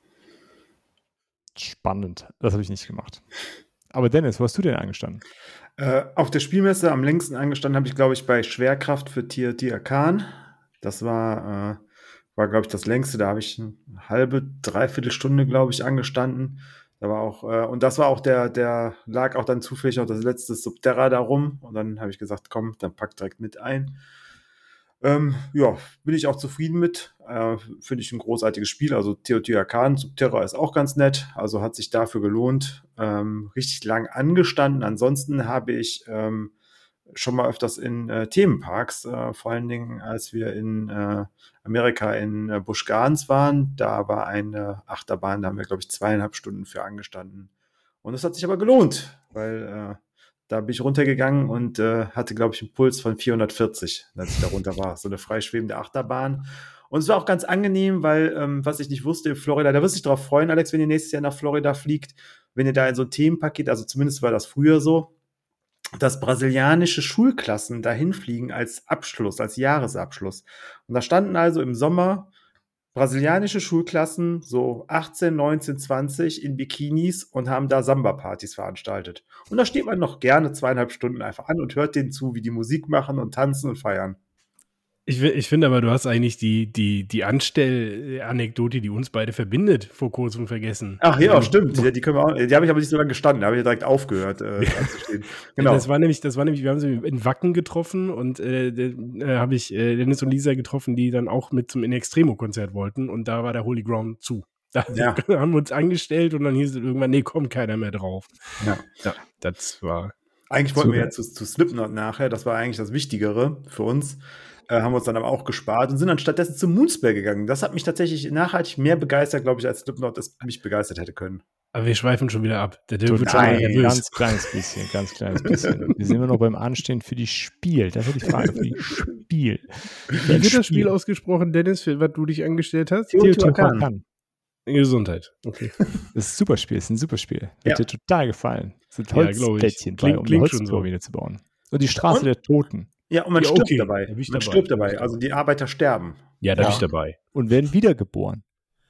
Spannend. Das habe ich nicht gemacht. Aber Dennis, wo hast du denn angestanden? Äh, auf der Spielmesse am längsten angestanden habe ich, glaube ich, bei Schwerkraft für T R T Arkan. Das war, äh, war glaube ich, das längste. Da habe ich eine halbe, dreiviertel Stunde, glaube ich, angestanden. Da war auch, äh, und das war auch der, der lag auch dann zufällig noch das letzte Subterra da rum. Und dann habe ich gesagt, komm, dann pack direkt mit ein. Ähm, ja, bin ich auch zufrieden mit. Äh, Finde ich ein großartiges Spiel. Also Teotihuacan, Subterra ist auch ganz nett. Also hat sich dafür gelohnt. Ähm, richtig lang angestanden. Ansonsten habe ich ähm, schon mal öfters in äh, Themenparks, äh, vor allen Dingen, als wir in äh, Amerika in äh, Busch Gardens waren. Da war eine Achterbahn, da haben wir, glaube ich, zweieinhalb Stunden für angestanden. Und das hat sich aber gelohnt, weil äh, Da bin ich runtergegangen und äh, hatte, glaube ich, einen Puls von vierhundertvierzig, als ich da runter war. So eine freischwebende Achterbahn. Und es war auch ganz angenehm, weil, ähm, was ich nicht wusste, in Florida, da wirst du dich drauf freuen, Alex, wenn ihr nächstes Jahr nach Florida fliegt, wenn ihr da in so ein Themenpaket, also zumindest war das früher so, dass brasilianische Schulklassen dahin fliegen als Abschluss, als Jahresabschluss. Und da standen also im Sommer brasilianische Schulklassen, so achtzehn, neunzehn, zwanzig in Bikinis und haben da Samba-Partys veranstaltet. Und da steht man noch gerne zweieinhalb Stunden einfach an und hört denen zu, wie die Musik machen und tanzen und feiern. Ich, ich finde aber, du hast eigentlich die, die, die Anstell-Anekdote, die uns beide verbindet, vor kurzem vergessen. Ach ja, Also, stimmt. Die, die, können wir auch, die habe ich aber nicht so lange gestanden. Da habe ich direkt aufgehört äh, anzustehen. Genau. Das war nämlich, das war nämlich, wir haben sie in Wacken getroffen und äh, äh, habe ich äh, Dennis und Lisa getroffen, die dann auch mit zum In Extremo-Konzert wollten und da war der Holy Ground zu. Da Ja. haben wir uns angestellt und dann hieß es irgendwann, nee, kommt keiner mehr drauf. Ja. Ja, das war... Eigentlich wollten wir Super. ja zu, zu Slipknot nachher, das war eigentlich das Wichtigere für uns, äh, haben wir uns dann aber auch gespart und sind dann stattdessen zu Moonspell gegangen. Das hat mich tatsächlich nachhaltig mehr begeistert, glaube ich, als Slipknot es mich begeistert hätte können. Aber wir schweifen schon wieder ab. Der Dirk wird schon Nein, wieder nervös. ganz kleines bisschen, ganz kleines bisschen. Wir sind immer noch beim Anstehen für die Spiel. Das ist die Frage, für die Spiel. Wie wird das Spiel ausgesprochen, Dennis, für was du dich angestellt hast? Teotihuacan. Gesundheit. Okay. Das ist ein super Spiel, das ist ein super Spiel. Ja. Hat dir total gefallen. Es sind Ja, glaub ich. Holzplättchen bei, Klingt- um klingt eine schon Holzpyramide zu bauen. Und die Straße Und? der Toten. Ja, und man Ja, stirbt okay. dabei. Da bin ich Man dabei. stirbt Da bin dabei. ich Also die Arbeiter sterben. Ja, da bin Ja. ich dabei. Und werden wiedergeboren.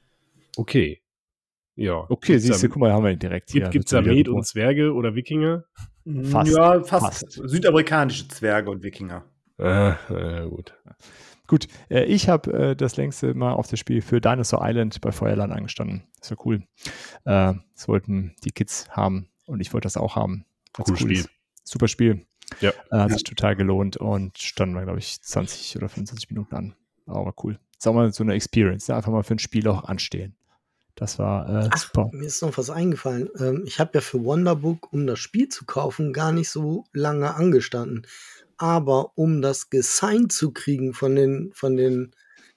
Okay. Ja. Okay, Gibt's siehst du, da- guck mal, haben wir ihn direkt hier. Gibt es Wird da Met wiedergeboren. und Zwerge oder Wikinger? Fast, Ja, fast. fast. Südamerikanische Zwerge und Wikinger. Ah, na gut. Gut, äh, ich habe äh, das längste Mal auf das Spiel für Dinosaur Island bei Feuerland angestanden. Das war cool. Äh, das wollten die Kids haben und ich wollte das auch haben. Weil's Cooles cool Spiel. ist. Super Spiel. Ja. Äh, hat sich total gelohnt und standen wir, glaube ich, zwanzig oder fünfundzwanzig Minuten an. Aber cool. Ist auch mal so eine Experience. Ne? Einfach mal für ein Spiel auch anstehen. Das war äh, Ach, super. mir ist noch was eingefallen. Ähm, ich habe ja für Wonderbook, um das Spiel zu kaufen, gar nicht so lange angestanden. Aber um das gesigned zu kriegen von den, von den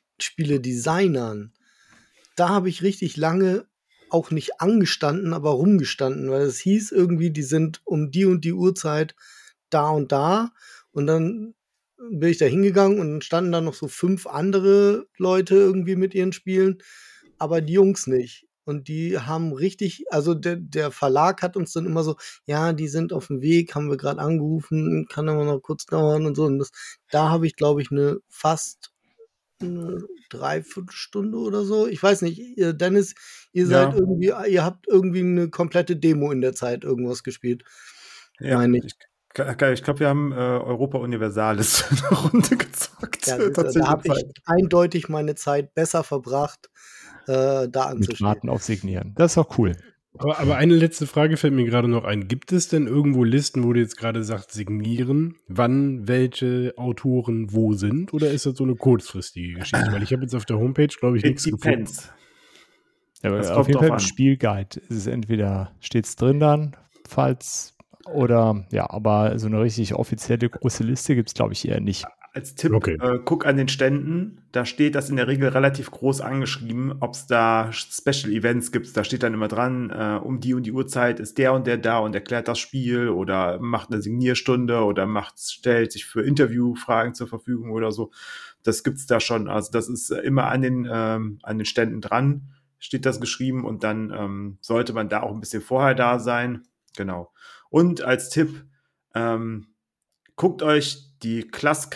Spiele-Designern, da habe ich richtig lange auch nicht angestanden, aber rumgestanden, weil es hieß irgendwie, die sind um die und die Uhrzeit da und da. Und dann bin ich da hingegangen und dann standen da noch so fünf andere Leute irgendwie mit ihren Spielen, aber die Jungs nicht. Und die haben richtig, also der, der Verlag hat uns dann immer so, ja, die sind auf dem Weg, haben wir gerade angerufen, kann aber noch kurz dauern und so. Und das, da habe ich, glaube ich, eine fast eine Dreiviertelstunde oder so. Ich weiß nicht, ihr, Dennis, ihr Ja. seid irgendwie, ihr habt irgendwie eine komplette Demo in der Zeit irgendwas gespielt. Ja, Meine ich. ich, ich glaube, wir haben äh, Europa Universalis eine Runde gezockt. Ja, siehst du, da habe ich eindeutig meine Zeit besser verbracht, äh, da Mit anzustehen. Warten auf Signieren. Das ist auch cool. Aber, aber eine letzte Frage fällt mir gerade noch ein. Gibt es denn irgendwo Listen, wo du jetzt gerade sagst, signieren, wann welche Autoren wo sind? Oder ist das so eine kurzfristige Geschichte? Weil ich habe jetzt auf der Homepage, glaube ich, It nichts gefunden. depends. Ja, aber Das auf kommt jeden drauf Fall ein an. Spielguide. Es ist entweder steht's drin dann, falls oder ja, aber so eine richtig offizielle große Liste gibt es, glaube ich, eher nicht. Als Tipp, Okay. äh, guck an den Ständen, da steht das in der Regel relativ groß angeschrieben, ob es da Special Events gibt. Da steht dann immer dran, äh, um die und die Uhrzeit ist der und der da und erklärt das Spiel oder macht eine Signierstunde oder macht, stellt sich für Interviewfragen zur Verfügung oder so. Das gibt's da schon. Also das ist immer an den, ähm, an den Ständen dran, steht das geschrieben und dann ähm, sollte man da auch ein bisschen vorher da sein. Genau. Und als Tipp, ähm, guckt euch die Klask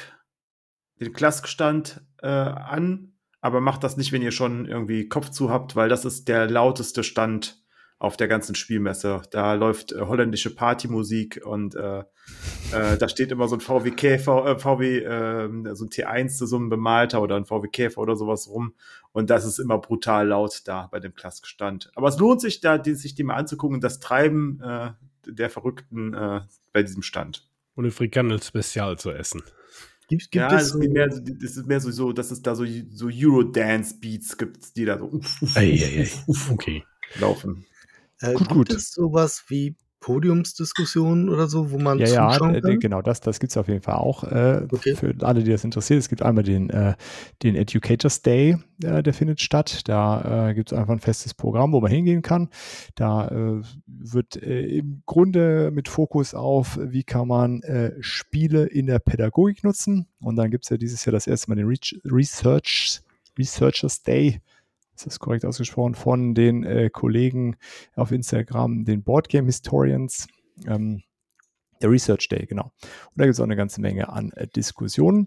den Klaskstand äh, an, aber macht das nicht, wenn ihr schon irgendwie Kopf zu habt, weil das ist der lauteste Stand auf der ganzen Spielmesse. Da läuft äh, holländische Partymusik und äh, äh, da steht immer so ein V W Käfer, äh, V W, äh, so ein T eins, so ein bemalter oder ein V W Käfer oder sowas rum und das ist immer brutal laut da bei dem Klaskstand. Aber es lohnt sich da, die, sich die mal anzugucken, das Treiben äh, der Verrückten äh, bei diesem Stand. Und eine Frikandel-Spezial zu essen. Gibt, gibt Ja, es es so, ist mehr, so- das ist mehr so, so, dass es da so, so Eurodance-Beats gibt, die da so uff, uff, Ei, uff, ei, ei. uff, uff, Okay. laufen. äh, Gut, gibt gut. es sowas wie Podiumsdiskussionen oder so, wo man ja, zuschauen ja, kann? genau, das, das gibt es auf jeden Fall auch äh, Okay. für alle, die das interessiert. Es gibt einmal den, äh, den Educators Day, äh, der findet statt. Da äh, gibt es einfach ein festes Programm, wo man hingehen kann. Da äh, wird äh, im Grunde mit Fokus auf, wie kann man äh, Spiele in der Pädagogik nutzen. Und dann gibt es ja dieses Jahr das erste Mal den Re- Research, Researchers Day. Ist das korrekt ausgesprochen? Von den äh, Kollegen auf Instagram, den Boardgame Historians. Ähm, der Research Day, genau. Und da gibt es auch eine ganze Menge an äh, Diskussionen.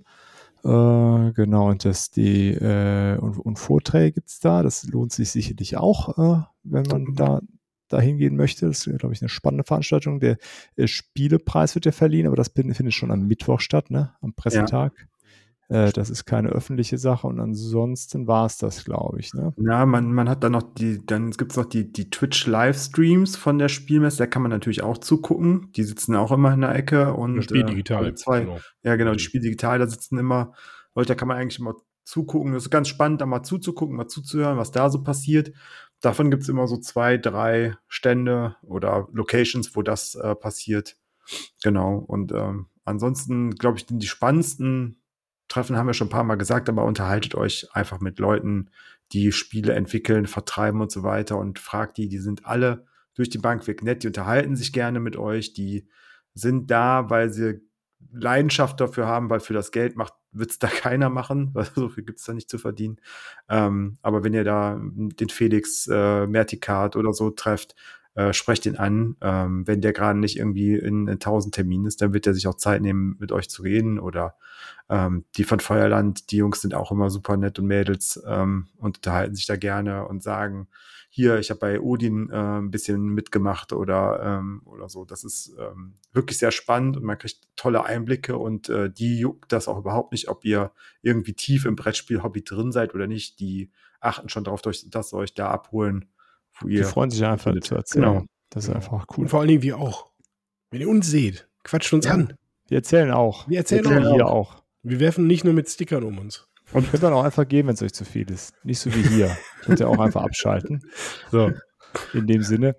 Äh, genau, und das die äh, und, und Vorträge gibt es da. Das lohnt sich sicherlich auch, äh, wenn man da dahin gehen möchte. Das ist, glaube ich, eine spannende Veranstaltung. Der äh, Spielepreis wird ja verliehen, aber das findet schon am Mittwoch statt, ne? Am Pressetag. Ja. Äh, das ist keine öffentliche Sache und ansonsten war es das, glaube ich. Ne? Ja, man, man hat dann noch die, dann gibt es noch die, die Twitch-Livestreams von der Spielmesse, da kann man natürlich auch zugucken. Die sitzen auch immer in der Ecke und das Spiel digital. Äh, zwei, genau. Ja, genau, die Spiel digital, da sitzen immer Leute, da kann man eigentlich immer zugucken. Das ist ganz spannend, da mal zuzugucken, mal zuzuhören, was da so passiert. Davon gibt es immer so zwei, drei Stände oder Locations, wo das äh, passiert. Genau. Und ähm, ansonsten, glaube ich, die spannendsten Treffen haben wir schon ein paar Mal gesagt, aber unterhaltet euch einfach mit Leuten, die Spiele entwickeln, vertreiben und so weiter und fragt die, die sind alle durch die Bank weg nett, die unterhalten sich gerne mit euch, die sind da, weil sie Leidenschaft dafür haben, weil für das Geld macht, wird es da keiner machen, weil so viel gibt es da nicht zu verdienen. Ähm, aber wenn ihr da den Felix äh, Mertikat oder so trefft, Äh, sprecht ihn an. Ähm, wenn der gerade nicht irgendwie in, in tausend Terminen ist, dann wird er sich auch Zeit nehmen, mit euch zu reden. Oder ähm, die von Feuerland, die Jungs sind auch immer super nett und Mädels ähm, und unterhalten sich da gerne und sagen, hier, ich habe bei Odin äh, ein bisschen mitgemacht oder, ähm, oder so. Das ist ähm, wirklich sehr spannend und man kriegt tolle Einblicke und äh, die juckt das auch überhaupt nicht, ob ihr irgendwie tief im Brettspiel-Hobby drin seid oder nicht. Die achten schon darauf, dass sie euch da abholen. Die freuen sich einfach zu erzählen. Genau. Das ist genau. einfach cool. Und vor allen Dingen wir auch. Wenn ihr uns seht, quatscht uns ja. an. Wir erzählen auch. Wir erzählen, wir erzählen auch. hier auch. Wir werfen nicht nur mit Stickern um uns. Und könnt dann auch einfach gehen, wenn es euch zu viel ist. Nicht so wie hier. Könnt ihr auch einfach abschalten. So, in dem Sinne.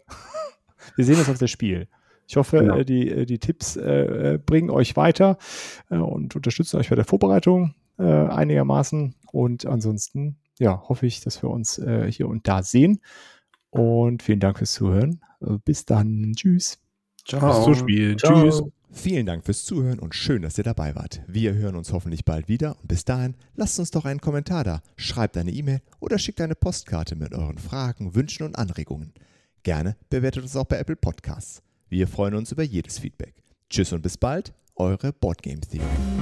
Wir sehen uns auf das Spiel. Ich hoffe, genau. die, die Tipps äh, bringen euch weiter äh, und unterstützen euch bei der Vorbereitung äh, einigermaßen. Und ansonsten, ja, hoffe ich, dass wir uns äh, hier und da sehen. Und vielen Dank fürs Zuhören. Bis dann. Tschüss. Ciao. Bis zum Spiel. Ciao. Tschüss. Vielen Dank fürs Zuhören und schön, dass ihr dabei wart. Wir hören uns hoffentlich bald wieder und bis dahin lasst uns doch einen Kommentar da, schreibt eine E-Mail oder schickt eine Postkarte mit euren Fragen, Wünschen und Anregungen. Gerne bewertet uns auch bei Apple Podcasts. Wir freuen uns über jedes Feedback. Tschüss und bis bald, eure Boardgame Theory.